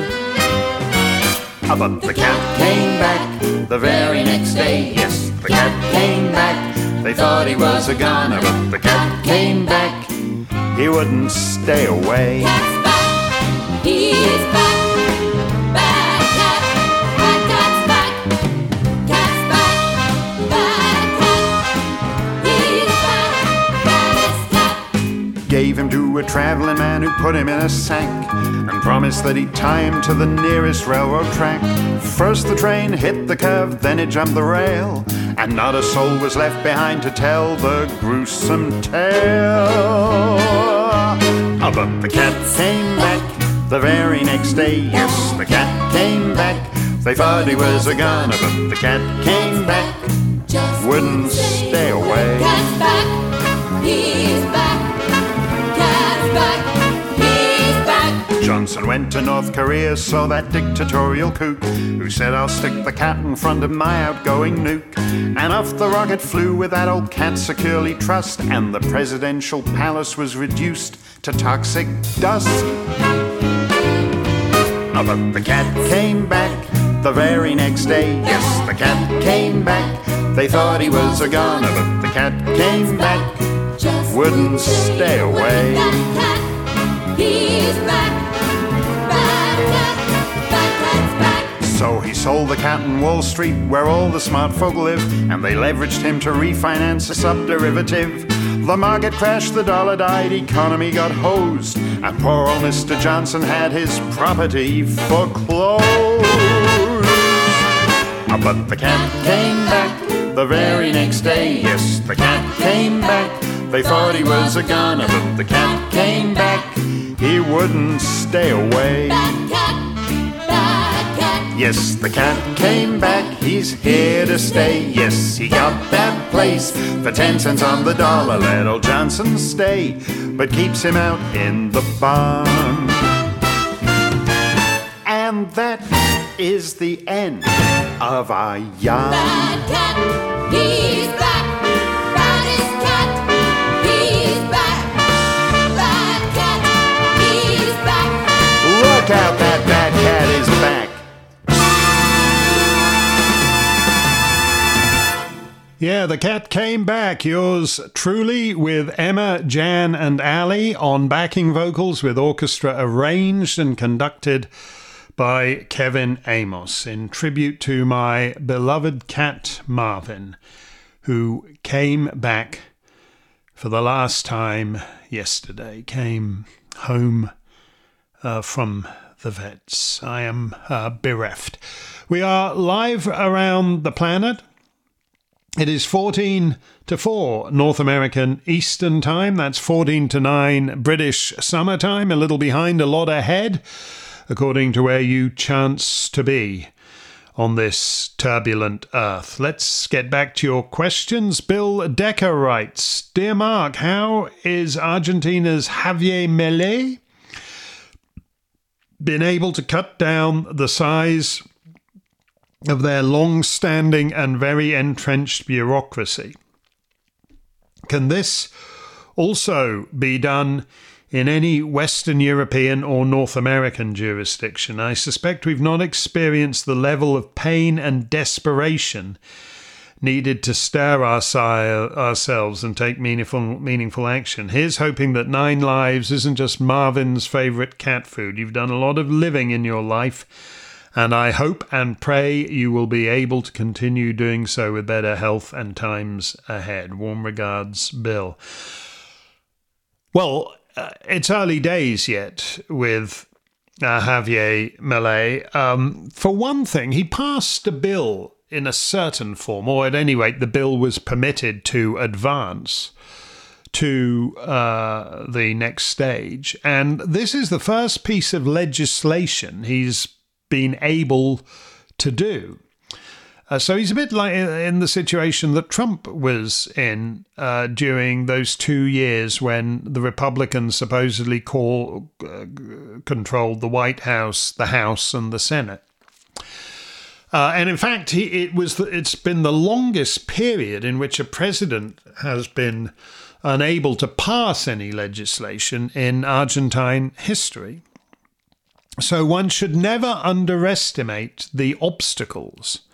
Ah, but the cat came back the very next day. Yes, the cat came back, They thought he was a goner, but the cat came back. He wouldn't stay away. Cat's back, he's back. Bad cat, bad cat's back. Cat's back, bad cat, he's back. Baddest cat. Gave him to a traveling man who put him in a sack and promised that he'd tie him to the nearest railroad track. First the train hit the curve, then it jumped the rail, and not a soul was left behind to tell the gruesome tale. Oh, but the cat came back the very next day. Yes, the cat came back. They thought he was a goner, but the cat came back. Just Wouldn't stay away. Cat's back, he's back. Cat's back, he's back. Johnson went to North Korea, saw that dictatorial kook who said, I'll stick the cat in front of my outgoing nuke. And off the rocket flew with that old cat securely trussed, and the presidential palace was reduced to toxic dust. Oh, but the cat came back the very next day. Yes, the cat came back. They thought he was a goner, but the cat came back. Just Wouldn't stay away. Bad cat, he's back. Bad cat, bad cat's back. So he sold the cat in Wall Street, where all the smart folk live, and they leveraged him to refinance a subderivative. The market crashed, the dollar died, economy got hosed, and poor old Mister Johnson had his property foreclosed. Oh, but the cat came back the very next day. Yes, the cat came back. They thought he was a goner, but the cat came back. He wouldn't stay away. Bad cat, bad cat. Yes, the cat came back, he's here to stay. Yes, he got that place for ten cents on the dollar. Let old Johnson stay, but keeps him out in the barn. And that is the end of our yarn. Bad cat, he's back. Baddest cat, he's back. Bad cat, he's back. Look out, that bad cat is back. Yeah, the cat came back. Yours truly with Emma, Jan and Ali on backing vocals, with orchestra arranged and conducted by Kevin Amos, in tribute to my beloved cat Marvin, who came back for the last time yesterday, came home uh, from the vets. I am uh, bereft. We are live around the planet. It is fourteen to four North American Eastern Time. That's fourteen to nine British Summer Time, a little behind, a lot ahead, according to where you chance to be on this turbulent earth. Let's get back to your questions. Bill Decker writes, Dear Mark, how is Argentina's Javier Milei been able to cut down the size of their long-standing and very entrenched bureaucracy? Can this also be done in any Western European or North American jurisdiction? I suspect we've not experienced the level of pain and desperation needed to stir our si- ourselves and take meaningful, meaningful action. Here's hoping that Nine Lives isn't just Marvin's favourite cat food. You've done a lot of living in your life, and I hope and pray you will be able to continue doing so with better health and times ahead. Warm regards, Bill. Well, uh, it's early days yet with uh, Javier Milei. Um, for one thing, he passed a bill in a certain form, or at any rate, the bill was permitted to advance to uh, the next stage. And this is the first piece of legislation he's been able to do. Uh, so he's a bit like in the situation that Trump was in uh, during those two years when the Republicans supposedly call, uh, controlled the White House, the House, and the Senate. Uh, and in fact, he, it was the, it's been the longest period in which a president has been unable to pass any legislation in Argentine history. So one should never underestimate the obstacles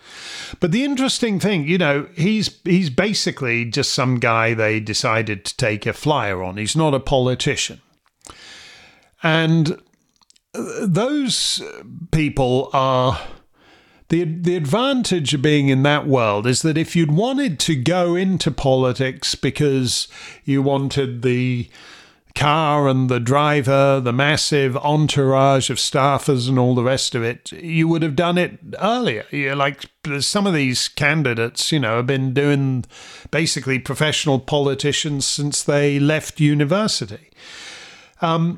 But the interesting thing, you know, he's he's basically just some guy they decided to take a flyer on. He's not a politician. And those people are... The, the advantage of being in that world is that if you'd wanted to go into politics because you wanted the car and the driver, the massive entourage of staffers and all the rest of it, you would have done it earlier. You're like some of these candidates, you know, have been doing basically professional politicians since they left university. Um,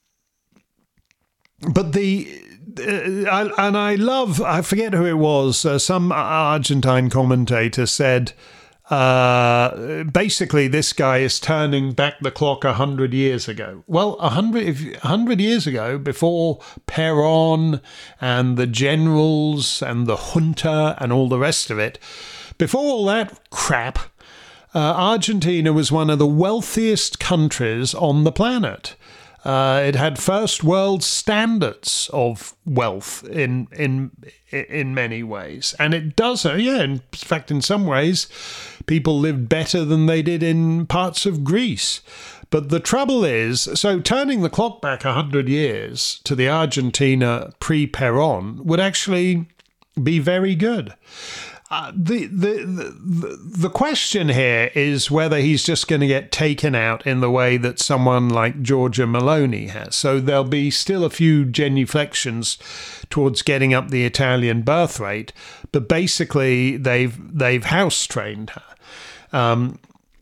but the... Uh, I, and I love, I forget who it was, uh, some Argentine commentator said, uh, basically this guy is turning back the clock a hundred years ago. Well, a hundred, if, a hundred years ago, before Perón and the generals and the junta and all the rest of it, before all that crap, uh, Argentina was one of the wealthiest countries on the planet. Uh, it had first world standards of wealth in in in many ways, and it does. Yeah, in fact, in some ways, people lived better than they did in parts of Greece. But the trouble is, so turning the clock back a hundred years to the Argentina pre-Perón would actually be very good. Uh, the, the the the question here is whether he's just going to get taken out in the way that someone like Giorgia Meloni has. So there'll be still a few genuflections towards getting up the Italian birth rate, but basically they've they've house trained her, um,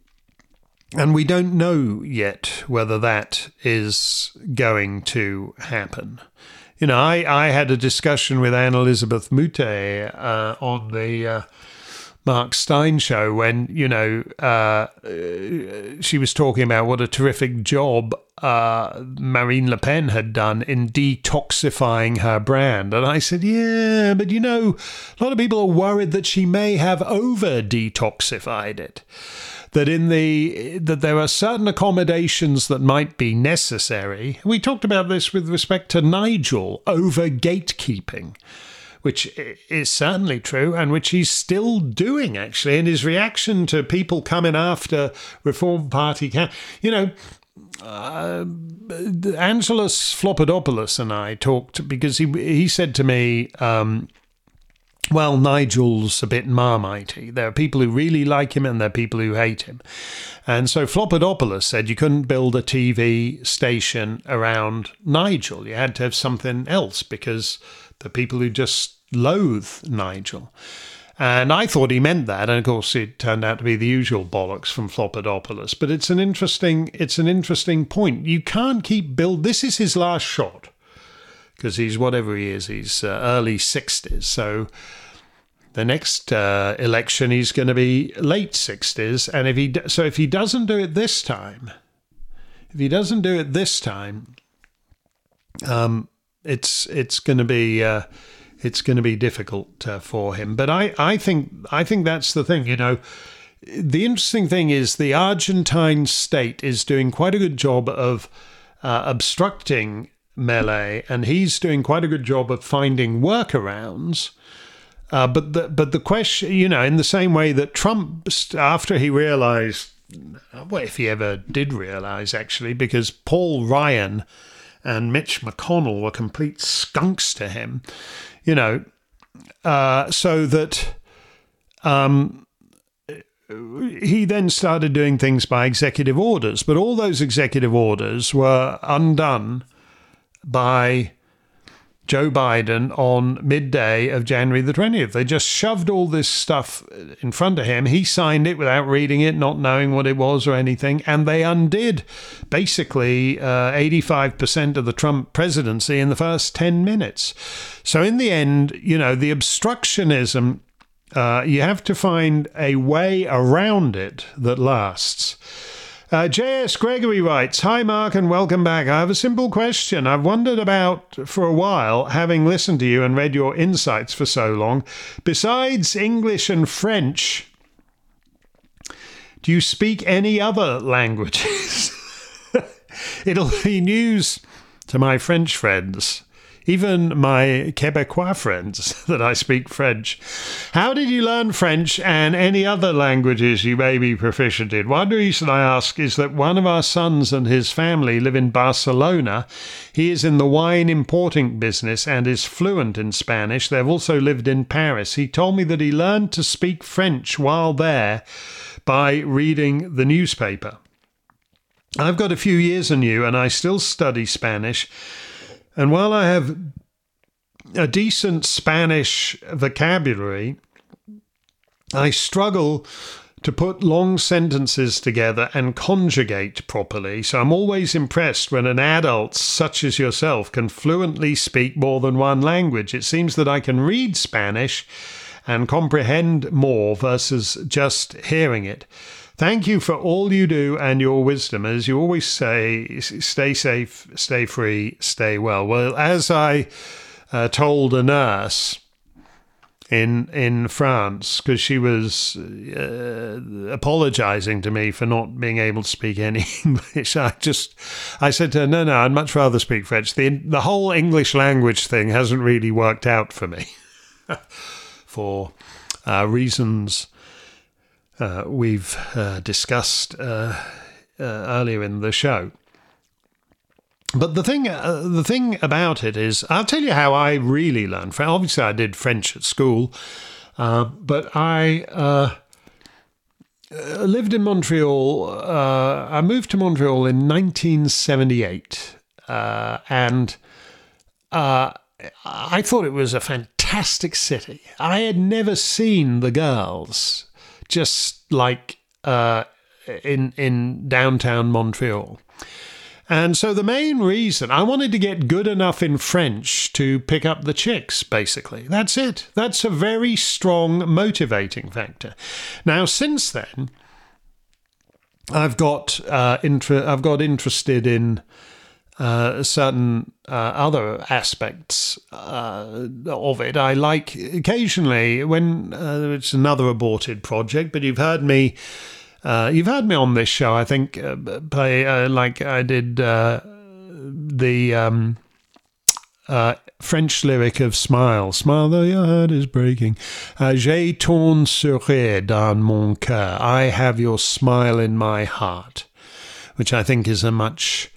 and we don't know yet whether that is going to happen. You know, I, I had a discussion with Anne-Elizabeth Moutet uh, on the uh, Mark Steyn show when, you know, uh, she was talking about what a terrific job uh, Marine Le Pen had done in detoxifying her brand. And I said, yeah, but, you know, a lot of people are worried that she may have over-detoxified it. That in the that there are certain accommodations that might be necessary. We talked about this with respect to Nigel over gatekeeping, which is certainly true and which he's still doing, actually. And his reaction to people coming after Reform Party, you know, uh, Angelos Flopodopoulos and I talked because he he said to me, Um, well, Nigel's a bit marmitey. There are people who really like him and there are people who hate him. And so Flopodopoulos said you couldn't build a T V station around Nigel. You had to have something else because the people who just loathe Nigel. And I thought he meant that. And of course, it turned out to be the usual bollocks from Flopodopoulos. But it's an interesting, it's an interesting point. You can't keep build. This is his last shot. Because he's whatever he is, he's uh, early sixties. So the next uh, election, he's going to be late sixties. And if he so if he doesn't do it this time, if he doesn't do it this time, um, it's it's going to be uh, it's going to be difficult uh, for him. But I, I think I think that's the thing. You know, the interesting thing is the Argentine state is doing quite a good job of uh, obstructing Milei, and he's doing quite a good job of finding workarounds. Uh, but the but the question, you know, in the same way that Trump, after he realized, well, if he ever did realize, actually, because Paul Ryan and Mitch McConnell were complete skunks to him, you know, uh, so that um, he then started doing things by executive orders. But all those executive orders were undone by Joe Biden on midday of January the twentieth. They just shoved all this stuff in front of him. He signed it without reading it, not knowing what it was or anything, and they undid basically uh, eighty-five percent of the Trump presidency in the first ten minutes. So in the end, you know, the obstructionism, uh, you have to find a way around it that lasts. Uh, J S Gregory writes, "Hi Mark and welcome back. I have a simple question. I've wondered about for a while, having listened to you and read your insights for so long. Besides English and French, do you speak any other languages?" It'll be news to my French friends even my Quebecois friends, that I speak French. How did you learn French and any other languages you may be proficient in? One reason I ask is that one of our sons and his family live in Barcelona. He is in the wine importing business and is fluent in Spanish. They've also lived in Paris. He told me that he learned to speak French while there by reading the newspaper. I've got a few years on you and I still study Spanish. And while I have a decent Spanish vocabulary, I struggle to put long sentences together and conjugate properly. So I'm always impressed when an adult such as yourself can fluently speak more than one language. It seems that I can read Spanish and comprehend more versus just hearing it. Thank you for all you do and your wisdom. As you always say, stay safe, stay free, stay well. Well, as I uh, told a nurse in in France, because she was uh, apologizing to me for not being able to speak any English, I just, I said to her, no, no, I'd much rather speak French. The, the whole English language thing hasn't really worked out for me for uh, reasons Uh, we've uh, discussed uh, uh, earlier in the show. But the thing, uh, the thing about it is, I'll tell you how I really learned French. Obviously, I did French at school, uh, but I uh, lived in Montreal. Uh, I moved to Montreal in nineteen seventy-eight, uh, and uh, I thought it was a fantastic city. I had never seen the girls just like uh, in in downtown Montreal. And so the main reason, I wanted to get good enough in French to pick up the chicks, basically. That's it. That's a very strong motivating factor. Now, since then, I've got uh, inter- I've got interested in Uh, certain uh, other aspects uh, of it. I like occasionally when uh, it's another aborted project, but you've heard me, uh, you've heard me on this show, I think, uh, play uh, like I did uh, the um, uh, French lyric of Smile. Smile though your heart is breaking. Uh, J'ai ton sourire dans mon cœur. I have your smile in my heart, which I think is a much...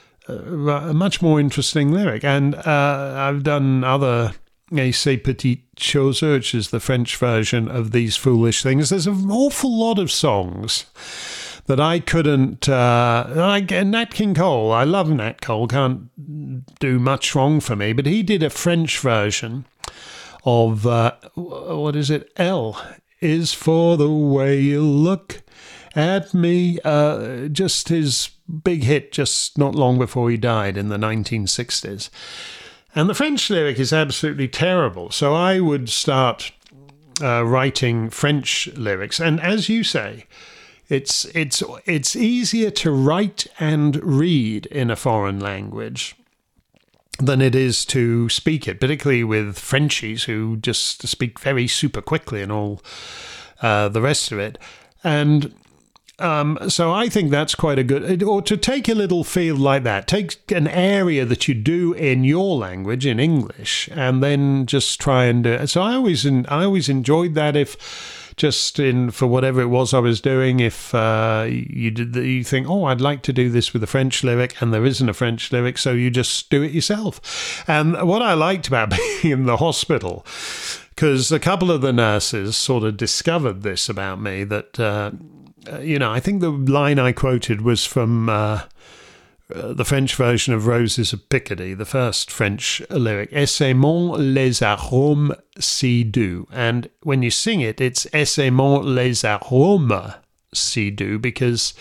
a much more interesting lyric. And uh, I've done other Et ces petites choses, which is the French version of These Foolish Things. There's an awful lot of songs that I couldn't... Uh, like Nat King Cole, I love Nat Cole, can't do much wrong for me, but he did a French version of, uh, what is it? L is for the way you look at me. Uh, just his big hit just not long before he died in the nineteen sixties. And the French lyric is absolutely terrible. So I would start uh, writing French lyrics. And as you say, it's it's it's easier to write and read in a foreign language than it is to speak it, particularly with Frenchies who just speak very super quickly and all uh, the rest of it. And Um, so I think that's quite a good, or to take a little field like that, take an area that you do in your language, in English, and then just try and do it. So I always, I always enjoyed that. If just in for whatever it was I was doing, if uh, you did, the, you think, oh, I'd like to do this with a French lyric, and there isn't a French lyric, so you just do it yourself. And what I liked about being in the hospital, because a couple of the nurses sort of discovered this about me, that. Uh, Uh, you know, I think the line I quoted was from uh, uh, the French version of Roses of Picardy, the first French lyric, Aimons les arômes si doux. And when you sing it, it's Aimons les arômes si doux, because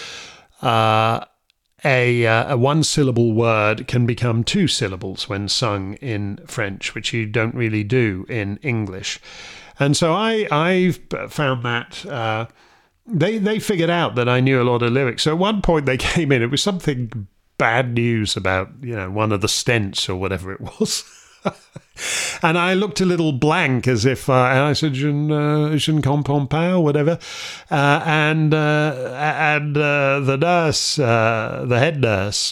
uh, a, uh, a one-syllable word can become two syllables when sung in French, which you don't really do in English. And so I, I've found that... Uh, They they figured out that I knew a lot of lyrics. So at one point they came in, it was something bad news about, you know, one of the stents or whatever it was. And I looked a little blank as if, uh, and I said, je ne, je ne comprends pas, or whatever. Uh, and uh, and uh, the nurse, uh, the head nurse,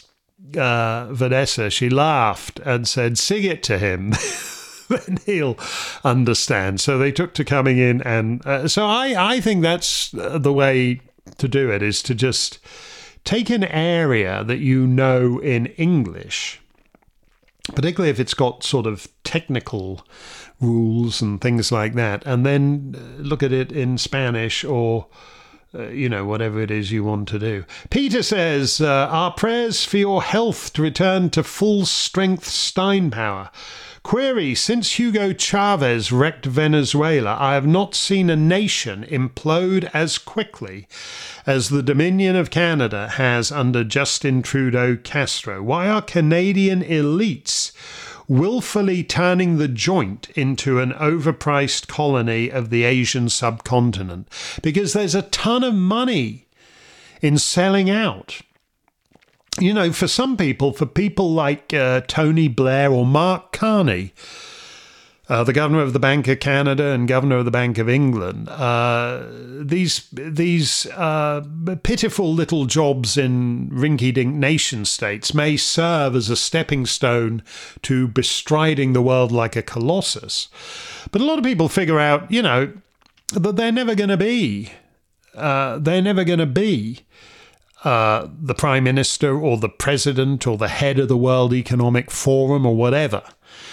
uh, Vanessa, she laughed and said, "Sing it to him." Then he'll understand. So they took to coming in. And uh, so I, I think that's the way to do it, is to just take an area that you know in English, particularly if it's got sort of technical rules and things like that, and then look at it in Spanish or, uh, you know, whatever it is you want to do. Peter says, uh, our prayers for your health to return to full strength Steinpower. Query, since Hugo Chavez wrecked Venezuela, I have not seen a nation implode as quickly as the Dominion of Canada has under Justin Trudeau Castro. Why are Canadian elites willfully turning the joint into an overpriced colony of the Asian subcontinent? Because there's a ton of money in selling out. You know, for some people, for people like uh, Tony Blair or Mark Carney, uh, the governor of the Bank of Canada and governor of the Bank of England, uh, these these uh, pitiful little jobs in rinky-dink nation states may serve as a stepping stone to bestriding the world like a colossus. But a lot of people figure out, you know, that they're never going to be, uh, they're never going to be Uh, the Prime Minister or the President or the head of the World Economic Forum or whatever.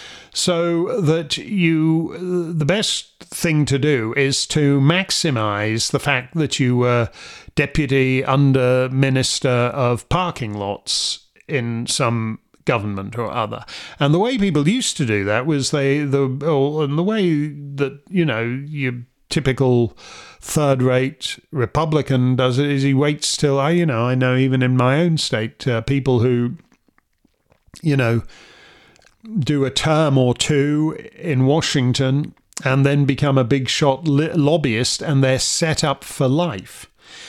So that you, the best thing to do is to maximize the fact that you were Deputy Under Minister of Parking Lots in some government or other. And the way people used to do that was they, the, oh, and the way that, you know, you typical third-rate Republican does it is he waits till, I, you know, I know even in my own state, uh, people who, you know, do a term or two in Washington and then become a big shot li- lobbyist, and they're set up for life.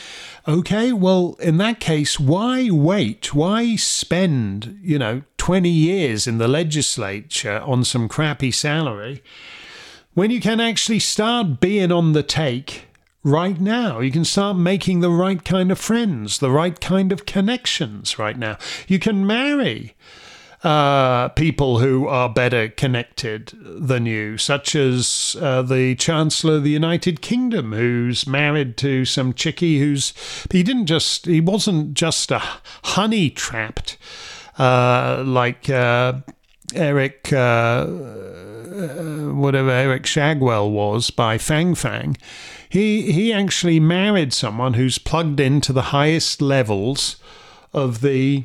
Okay, well, in that case, why wait? Why spend, you know, twenty years in the legislature on some crappy salary when you can actually start being on the take right now? You can start making the right kind of friends, the right kind of connections right now. You can marry uh, people who are better connected than you, such as uh, the Chancellor of the United Kingdom, who's married to some chickie who's, he didn't just, he wasn't just a honey trapped uh, like uh, Eric, uh, whatever Eric Shagwell was by Fang Fang. He he actually married someone who's plugged into the highest levels of the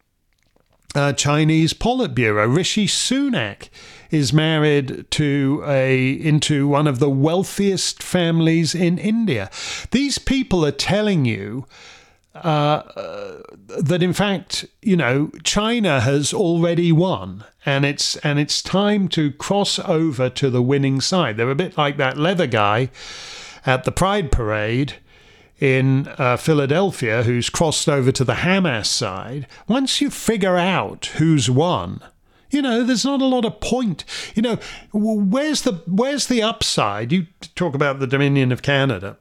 uh, Chinese Politburo. Rishi Sunak is married to a into one of the wealthiest families in India. These people are telling you Uh, that in fact, you know, China has already won, and it's and it's time to cross over to the winning side. They're a bit like that leather guy at the Pride Parade in uh, Philadelphia who's crossed over to the Hamas side. Once you figure out who's won, you know, there's not a lot of point. You know, where's the where's the upside? You talk about the Dominion of Canada.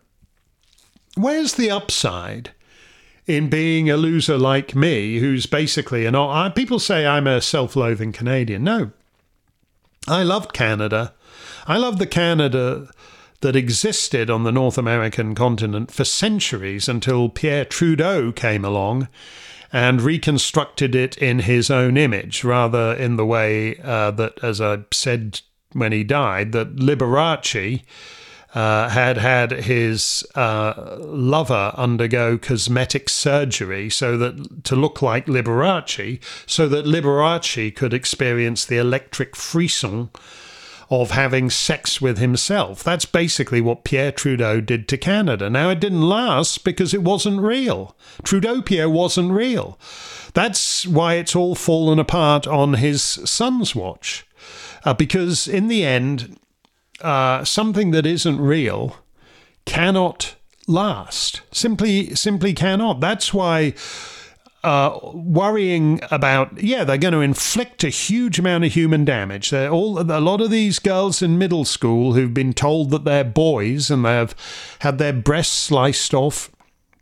Where's the upside in being a loser like me, who's basically an... I, people say I'm a self-loathing Canadian. No. I loved Canada. I love the Canada that existed on the North American continent for centuries until Pierre Trudeau came along and reconstructed it in his own image, rather in the way uh, that, as I said when he died, that Liberace Uh, had had his uh, lover undergo cosmetic surgery so that to look like Liberace, so that Liberace could experience the electric frisson of having sex with himself. That's basically what Pierre Trudeau did to Canada. Now, it didn't last because it wasn't real. Trudeau-Pierre wasn't real. That's why it's all fallen apart on his son's watch. Uh, because in the end, Uh, something that isn't real cannot last. Simply, simply cannot. That's why uh, worrying about, yeah, they're going to inflict a huge amount of human damage. They're all a lot of these girls in middle school who've been told that they're boys and they've had their breasts sliced off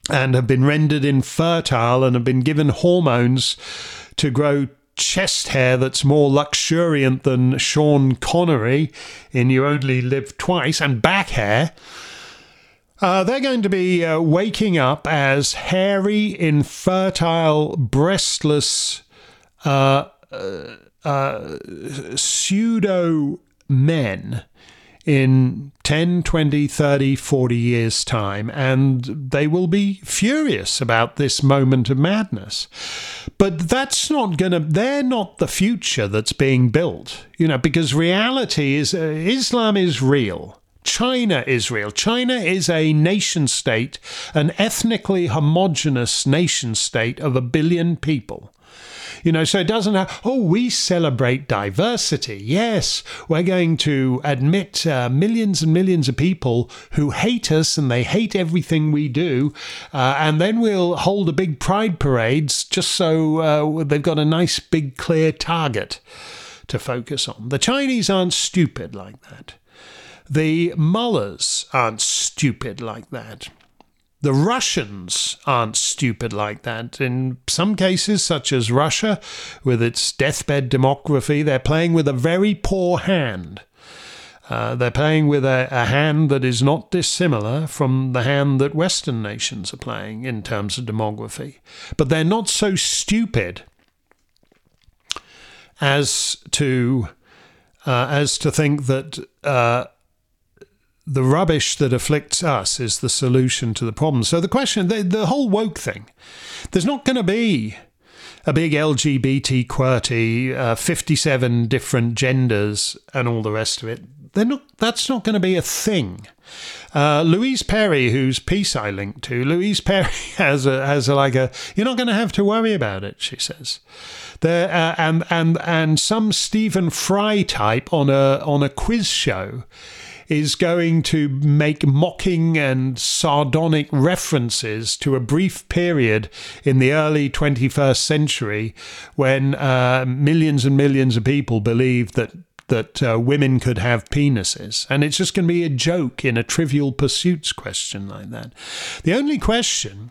and have been rendered infertile and have been given hormones to grow chest hair that's more luxuriant than Sean Connery in You Only Live Twice, and back hair, uh, they're going to be uh, waking up as hairy, infertile, breastless, uh, uh, uh, pseudo men in ten, twenty, thirty, forty years' time, and they will be furious about this moment of madness. But that's not going to, they're not the future that's being built, you know, because reality is, uh, Islam is real. China is real. China is a nation state, an ethnically homogenous nation state of a billion people. You know, so it doesn't have, oh, we celebrate diversity. Yes, we're going to admit uh, millions and millions of people who hate us and they hate everything we do. Uh, and then we'll hold a big pride parades just so uh, they've got a nice big clear target to focus on. The Chinese aren't stupid like that. The mullahs aren't stupid like that. The Russians aren't stupid like that. In some cases, such as Russia, with its deathbed demography, they're playing with a very poor hand. Uh, they're playing with a, a hand that is not dissimilar from the hand that Western nations are playing in terms of demography. But they're not so stupid as to uh, as to think that Uh, the rubbish that afflicts us is the solution to the problem. So the question, the, the whole woke thing, there's not going to be a big L G B T QWERTY, uh, fifty-seven different genders and all the rest of it. They're not. That's not going to be a thing. Uh, Louise Perry, whose piece I linked to, Louise Perry has a, has a, like a, you're not going to have to worry about it, she says. There uh, and and and some Stephen Fry type on a on a quiz show is going to make mocking and sardonic references to a brief period in the early twenty-first century when uh, millions and millions of people believed that that uh, women could have penises. And it's just going to be a joke in a Trivial Pursuits question like that. The only question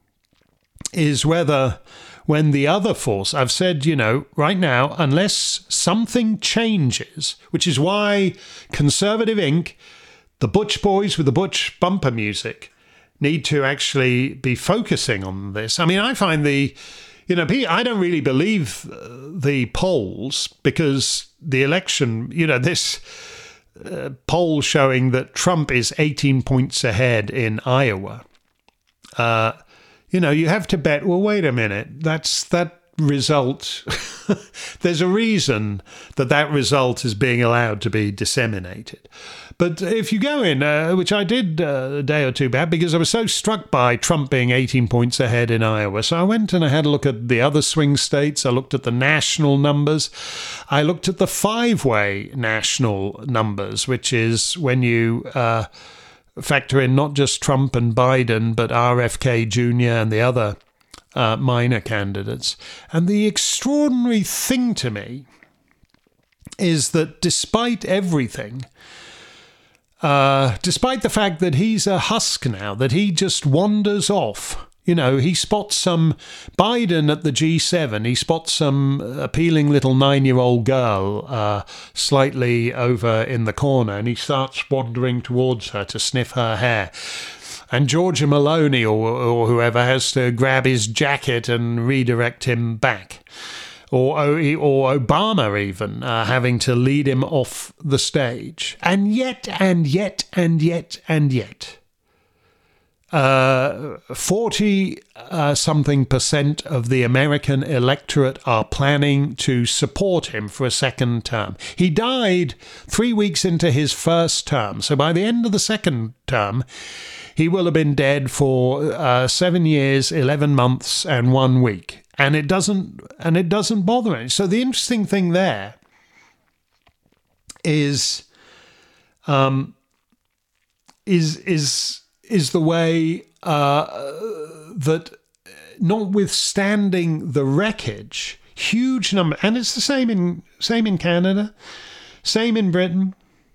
is whether, when the other force, I've said, you know, right now, unless something changes, which is why Conservative Incorporated, the Butch Boys with the Butch bumper music, need to actually be focusing on this. I mean, I find the, you know, I don't really believe the polls because the election, you know, this uh, poll showing that Trump is eighteen points ahead in Iowa, uh, you know, you have to bet, well, wait a minute, that's that result. There's a reason that that result is being allowed to be disseminated. But if you go in, uh, which I did uh, a day or two back, because I was so struck by Trump being eighteen points ahead in Iowa. So I went and I had a look at the other swing states. I looked at the national numbers. I looked at the five-way national numbers, which is when you uh, factor in not just Trump and Biden, but R F K Junior and the other uh, minor candidates. And the extraordinary thing to me is that despite everything, Uh, despite the fact that he's a husk now, that he just wanders off. You know, he spots some Biden at the G seven. He spots some appealing little nine-year-old girl uh, slightly over in the corner, and he starts wandering towards her to sniff her hair. And Georgia Maloney or, or whoever has to grab his jacket and redirect him back. Or or Obama even uh, having to lead him off the stage. And yet, and yet, and yet, and yet, uh, forty-something uh, percent of the American electorate are planning to support him for a second term. He died three weeks into his first term. So by the end of the second term, he will have been dead for uh, seven years, eleven months, and one week. And it doesn't, and it doesn't bother me. So the interesting thing there is, um, is is is the way uh, that, notwithstanding the wreckage, huge number, and it's the same in same in Canada, same in Britain.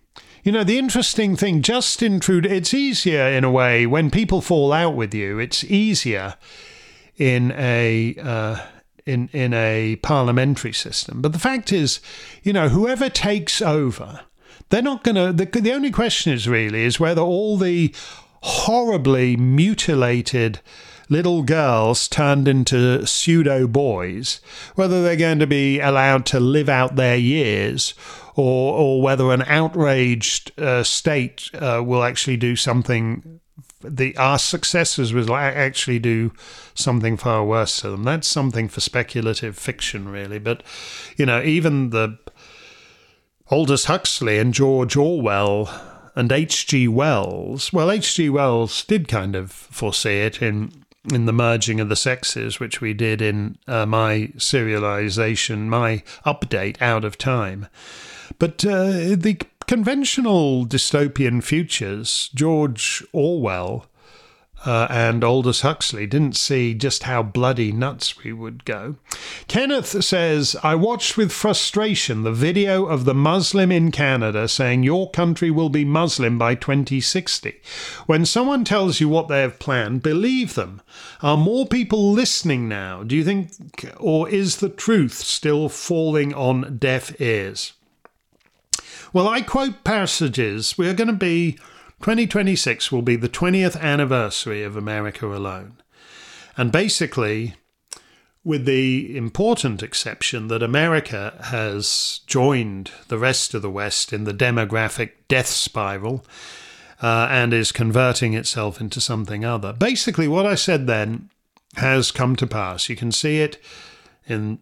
You know, the interesting thing, Justin Trudeau, it's easier in a way when people fall out with you. It's easier in a uh, in in a parliamentary system. But the fact is, you know, whoever takes over, they're not going to. The, the only question is really is whether all the horribly mutilated little girls turned into pseudo boys, whether they're going to be allowed to live out their years, or or whether an outraged uh, state uh, will actually do something. The our successors will actually do something far worse to them. That's something for speculative fiction, really. But you know, even the Aldous Huxley and George Orwell and H G Wells. Well, H G Wells did kind of foresee it in. in the merging of the sexes, which we did in uh, my serialization, my update, Out of Time. But uh, the conventional dystopian futures, George Orwell uh, and Aldous Huxley didn't see just how bloody nuts we would go. Kenneth says, I watched with frustration the video of the Muslim in Canada saying your country will be Muslim by twenty sixty. When someone tells you what they have planned, believe them. Are more people listening now, do you think, or is the truth still falling on deaf ears? Well, I quote passages. We're going to be, twenty twenty-six will be the twentieth anniversary of America Alone. And basically, with the important exception that America has joined the rest of the West in the demographic death spiral uh, and is converting itself into something other. Basically, what I said then has come to pass. You can see it in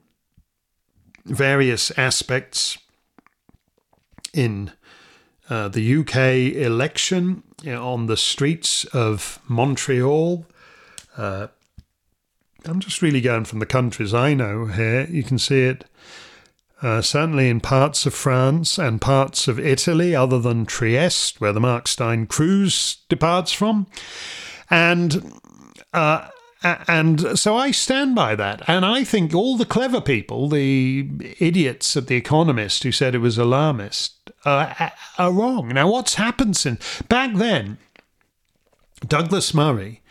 various aspects in uh, the U K election, you know, on the streets of Montreal. Uh, I'm just really going from the countries I know here. You can see it uh, certainly in parts of France and parts of Italy, other than Trieste, where the Mark Stein cruise departs from. And uh, and so I stand by that. And I think all the clever people, the idiots at The Economist who said it was alarmist, uh, are wrong. Now, what's happened since? Back then, Douglas Murray,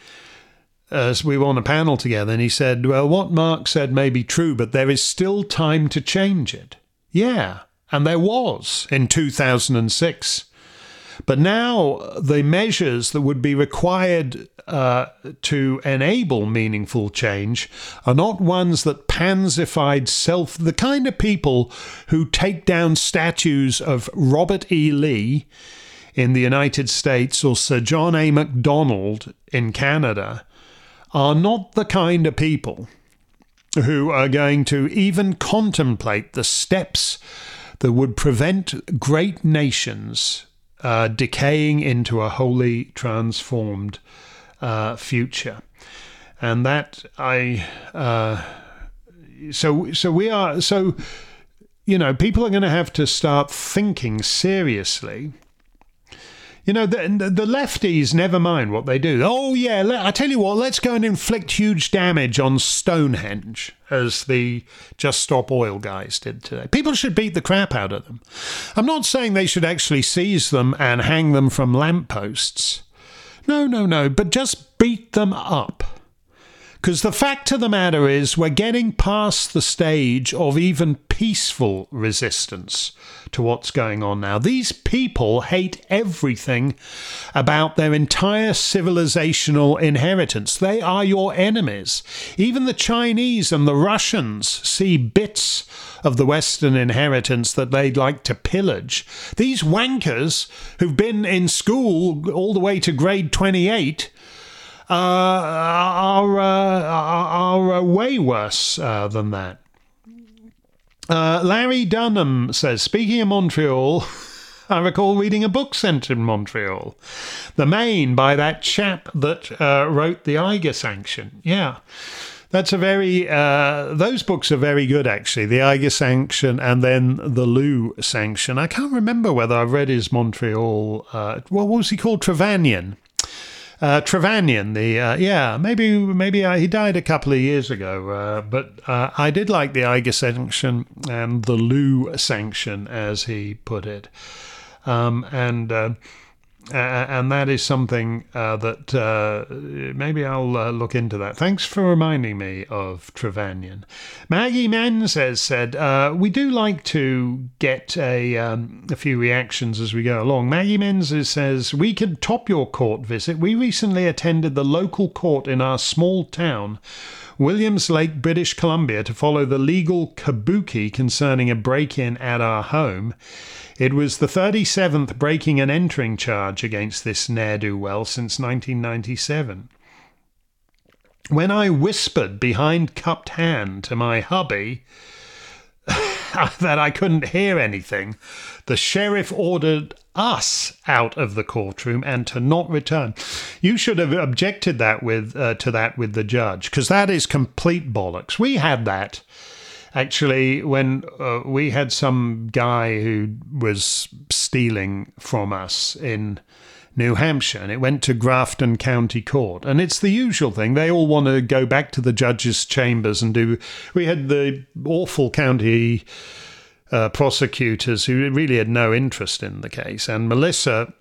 as we were on a panel together, and he said, well, what Mark said may be true, but there is still time to change it. Yeah, and there was in two thousand six. But now the measures that would be required uh, to enable meaningful change are not ones that pansified self, the kind of people who take down statues of Robert E. Lee in the United States or Sir John A. Macdonald in Canada are not the kind of people who are going to even contemplate the steps that would prevent great nations uh, decaying into a wholly transformed uh, future. And that I, uh, so, so we are, so, you know, people are going to have to start thinking seriously. You know, the, the lefties never mind what they do. Oh, yeah, let, I tell you what, let's go and inflict huge damage on Stonehenge, as the Just Stop Oil guys did today. People should beat the crap out of them. I'm not saying they should actually seize them and hang them from lampposts. No, no, no, but just beat them up. Because the fact of the matter is we're getting past the stage of even peaceful resistance to what's going on now. These people hate everything about their entire civilizational inheritance. They are your enemies. Even the Chinese and the Russians see bits of the Western inheritance that they'd like to pillage. These wankers who've been in school all the way to grade twenty-eight Uh, are, uh, are, are way worse uh, than that. Uh, Larry Dunham says, speaking of Montreal, I recall reading a book sent in Montreal, The Maine, by that chap that uh, wrote the Eiger Sanction. Yeah, that's a very, uh, those books are very good, actually. The Eiger Sanction and then the Lou Sanction. I can't remember whether I've read his Montreal, uh, what was he called? Trevanion. Uh, Trevanion, the uh, yeah, maybe maybe uh, he died a couple of years ago, uh, but uh, I did like the Eiger Sanction and the Lou Sanction, as he put it. Um, and uh, uh, and that is something uh, that uh, maybe I'll uh, look into that. Thanks for reminding me of Trevanion. Maggie Menzies said, uh, we do like to get a, um, a few reactions as we go along. Maggie Menzies says, we could top your court visit. We recently attended the local court in our small town, Williams Lake, British Columbia, to follow the legal kabuki concerning a break-in at our home. It was the thirty-seventh breaking and entering charge against this ne'er-do-well since nineteen ninety-seven. When I whispered behind cupped hand to my hubby that I couldn't hear anything, the sheriff ordered us out of the courtroom and to not return. You should have objected that with uh, to that with the judge, because that is complete bollocks. We had that. Actually, when uh, we had some guy who was stealing from us in New Hampshire, and it went to Grafton County Court. And it's the usual thing. They all want to go back to the judge's chambers and do... We had the awful county uh, prosecutors who really had no interest in the case. And Melissa,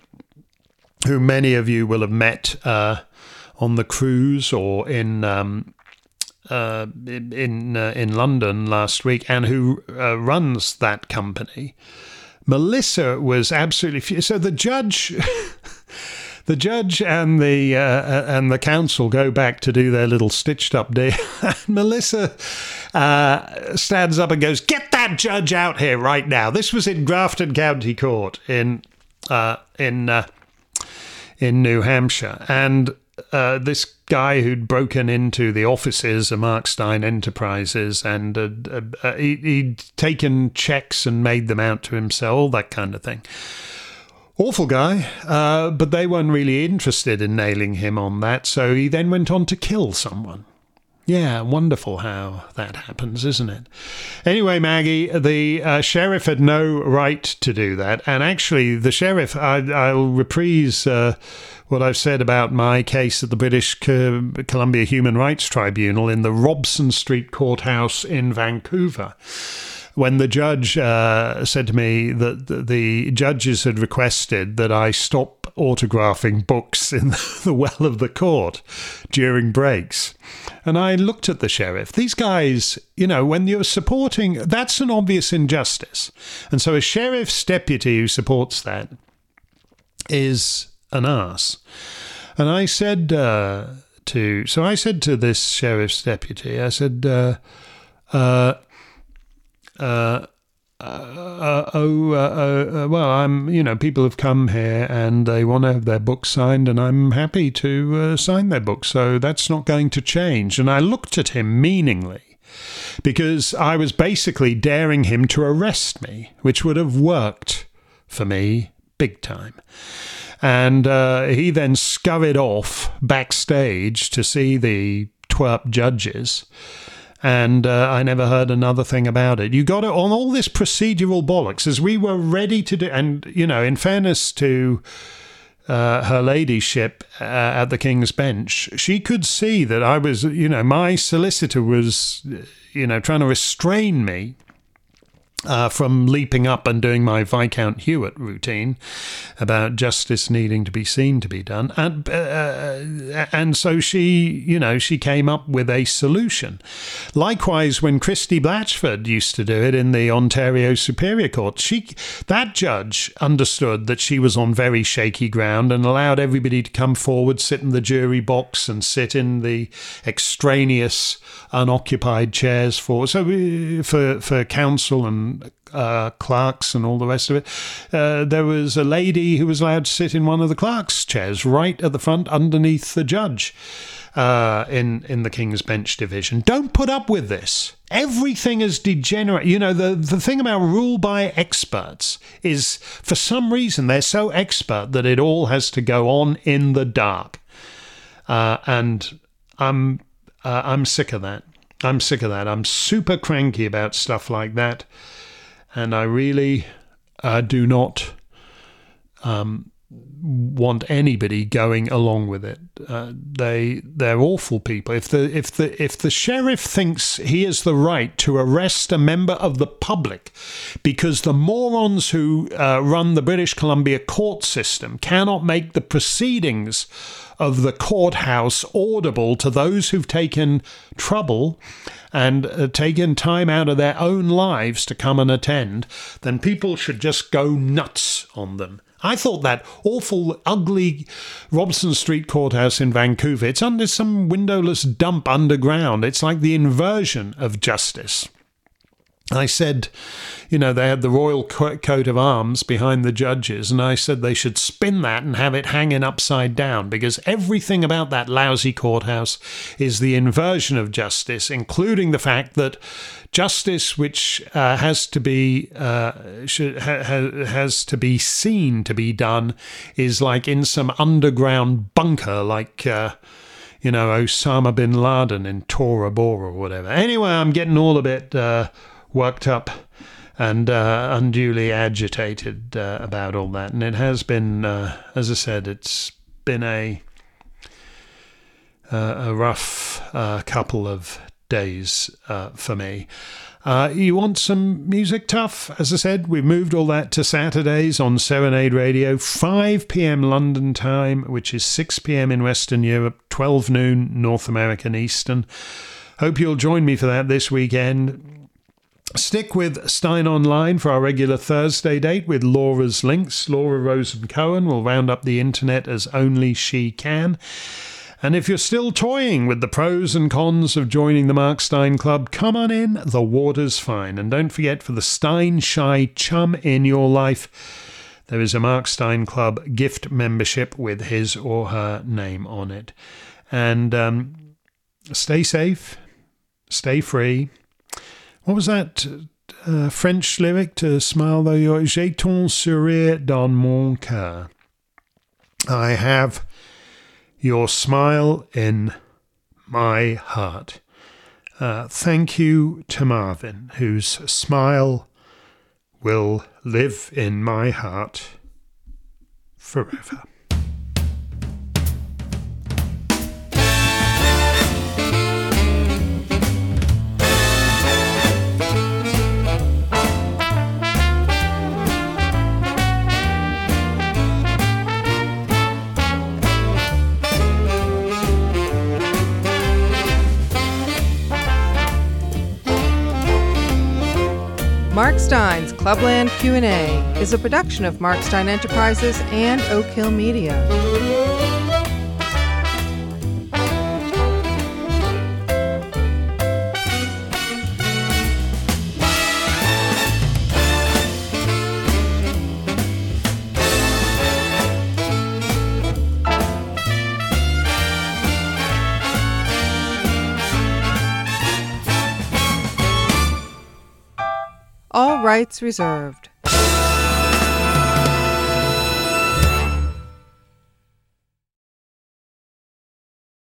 who many of you will have met uh, on the cruise or in... Um, Uh, in uh, in London last week, and who uh, runs that company, Melissa was absolutely furious. So the judge, the judge and the uh, and the counsel go back to do their little stitched up deal. Melissa uh, stands up and goes, "Get that judge out here right now!" This was in Grafton County Court in uh, in uh, in New Hampshire, and uh, this guy who'd broken into the offices of Mark Stein Enterprises, and uh, uh, uh, he, he'd taken checks and made them out to himself, all that kind of thing. Awful guy, uh, but they weren't really interested in nailing him on that, so he then went on to kill someone. Yeah, wonderful how that happens, isn't it? Anyway, Maggie, the uh, sheriff had no right to do that, and actually the sheriff, I, I'll reprise uh, what I've said about my case at the British Columbia Human Rights Tribunal in the Robson Street Courthouse in Vancouver, when the judge uh, said to me that the judges had requested that I stop autographing books in the well of the court during breaks. And I looked at the sheriff. These guys, you know, when you're supporting, that's an obvious injustice. And so a sheriff's deputy who supports that is an arse. And I said uh, to, so I said to this sheriff's deputy, I said, uh, uh, uh, Uh, oh, uh, uh, well, I'm, you know, people have come here and they want to have their books signed, and I'm happy to uh, sign their books, so that's not going to change. And I looked at him meaningly, because I was basically daring him to arrest me, which would have worked for me big time. And uh, he then scurried off backstage to see the twerp judges. And uh, I never heard another thing about it. You got it on all this procedural bollocks, as we were ready to do. And, you know, in fairness to uh, her ladyship uh, at the King's Bench, she could see that I was, you know, my solicitor was, you know, trying to restrain me Uh, from leaping up and doing my Viscount Hewitt routine about justice needing to be seen to be done. And, uh, and so she, you know, she came up with a solution. Likewise, when Christy Blatchford used to do it in the Ontario Superior Court, she, that judge understood that she was on very shaky ground and allowed everybody to come forward, sit in the jury box and sit in the extraneous unoccupied chairs for, so for, for counsel and Uh, clerks and all the rest of it. Uh, there was a lady who was allowed to sit in one of the clerks' chairs right at the front underneath the judge uh, in, in the King's Bench division. Don't put up with this. Everything is degenerate. You know, the, the thing about rule by experts is, for some reason, they're so expert that it all has to go on in the dark. Uh, and I'm uh, I'm sick of that. I'm sick of that. I'm super cranky about stuff like that. And I really uh, do not um, want anybody going along with it. Uh, they they're awful people. If the if the if the sheriff thinks he has the right to arrest a member of the public because the morons who uh, run the British Columbia court system cannot make the proceedings of the courthouse audible to those who've taken trouble and uh, taken time out of their own lives to come and attend, then people should just go nuts on them. I thought that awful, ugly Robson Street Courthouse in Vancouver, it's under some windowless dump underground. It's like the inversion of justice. I said, you know, they had the royal coat of arms behind the judges, and I said they should spin that and have it hanging upside down, because everything about that lousy courthouse is the inversion of justice, including the fact that justice, which uh, has to be uh, should, ha, has to be seen to be done, is like in some underground bunker, like uh, you know, Osama bin Laden in Tora Bora or whatever. Anyway, I'm getting all a bit uh, worked up and uh, unduly agitated uh, about all that, and it has been, uh, as I said, it's been a uh, a rough uh, couple of days uh, for me. Uh, you want some music tough? As I said, we've moved all that to Saturdays on Serenade Radio, five p.m. London time, which is six p.m. in Western Europe, twelve noon North American Eastern. Hope you'll join me for that this weekend. Stick with Stein Online for our regular Thursday date with Laura's Links. Laura Rosen-Cohen will round up the internet as only she can. And if you're still toying with the pros and cons of joining the Mark Stein Club, come on in, the water's fine. And don't forget, for the Stein Shy chum in your life, there is a Mark Stein Club gift membership with his or her name on it. And um, stay safe, stay free. What was that uh, French lyric to Smile Though You're... J'ai ton sourire dans mon cœur. I have your smile in my heart. Uh, thank you to Marvin, whose smile will live in my heart forever. Mark Stein's Clubland Q and A is a production of Mark Stein Enterprises and Oak Hill Media. All rights reserved.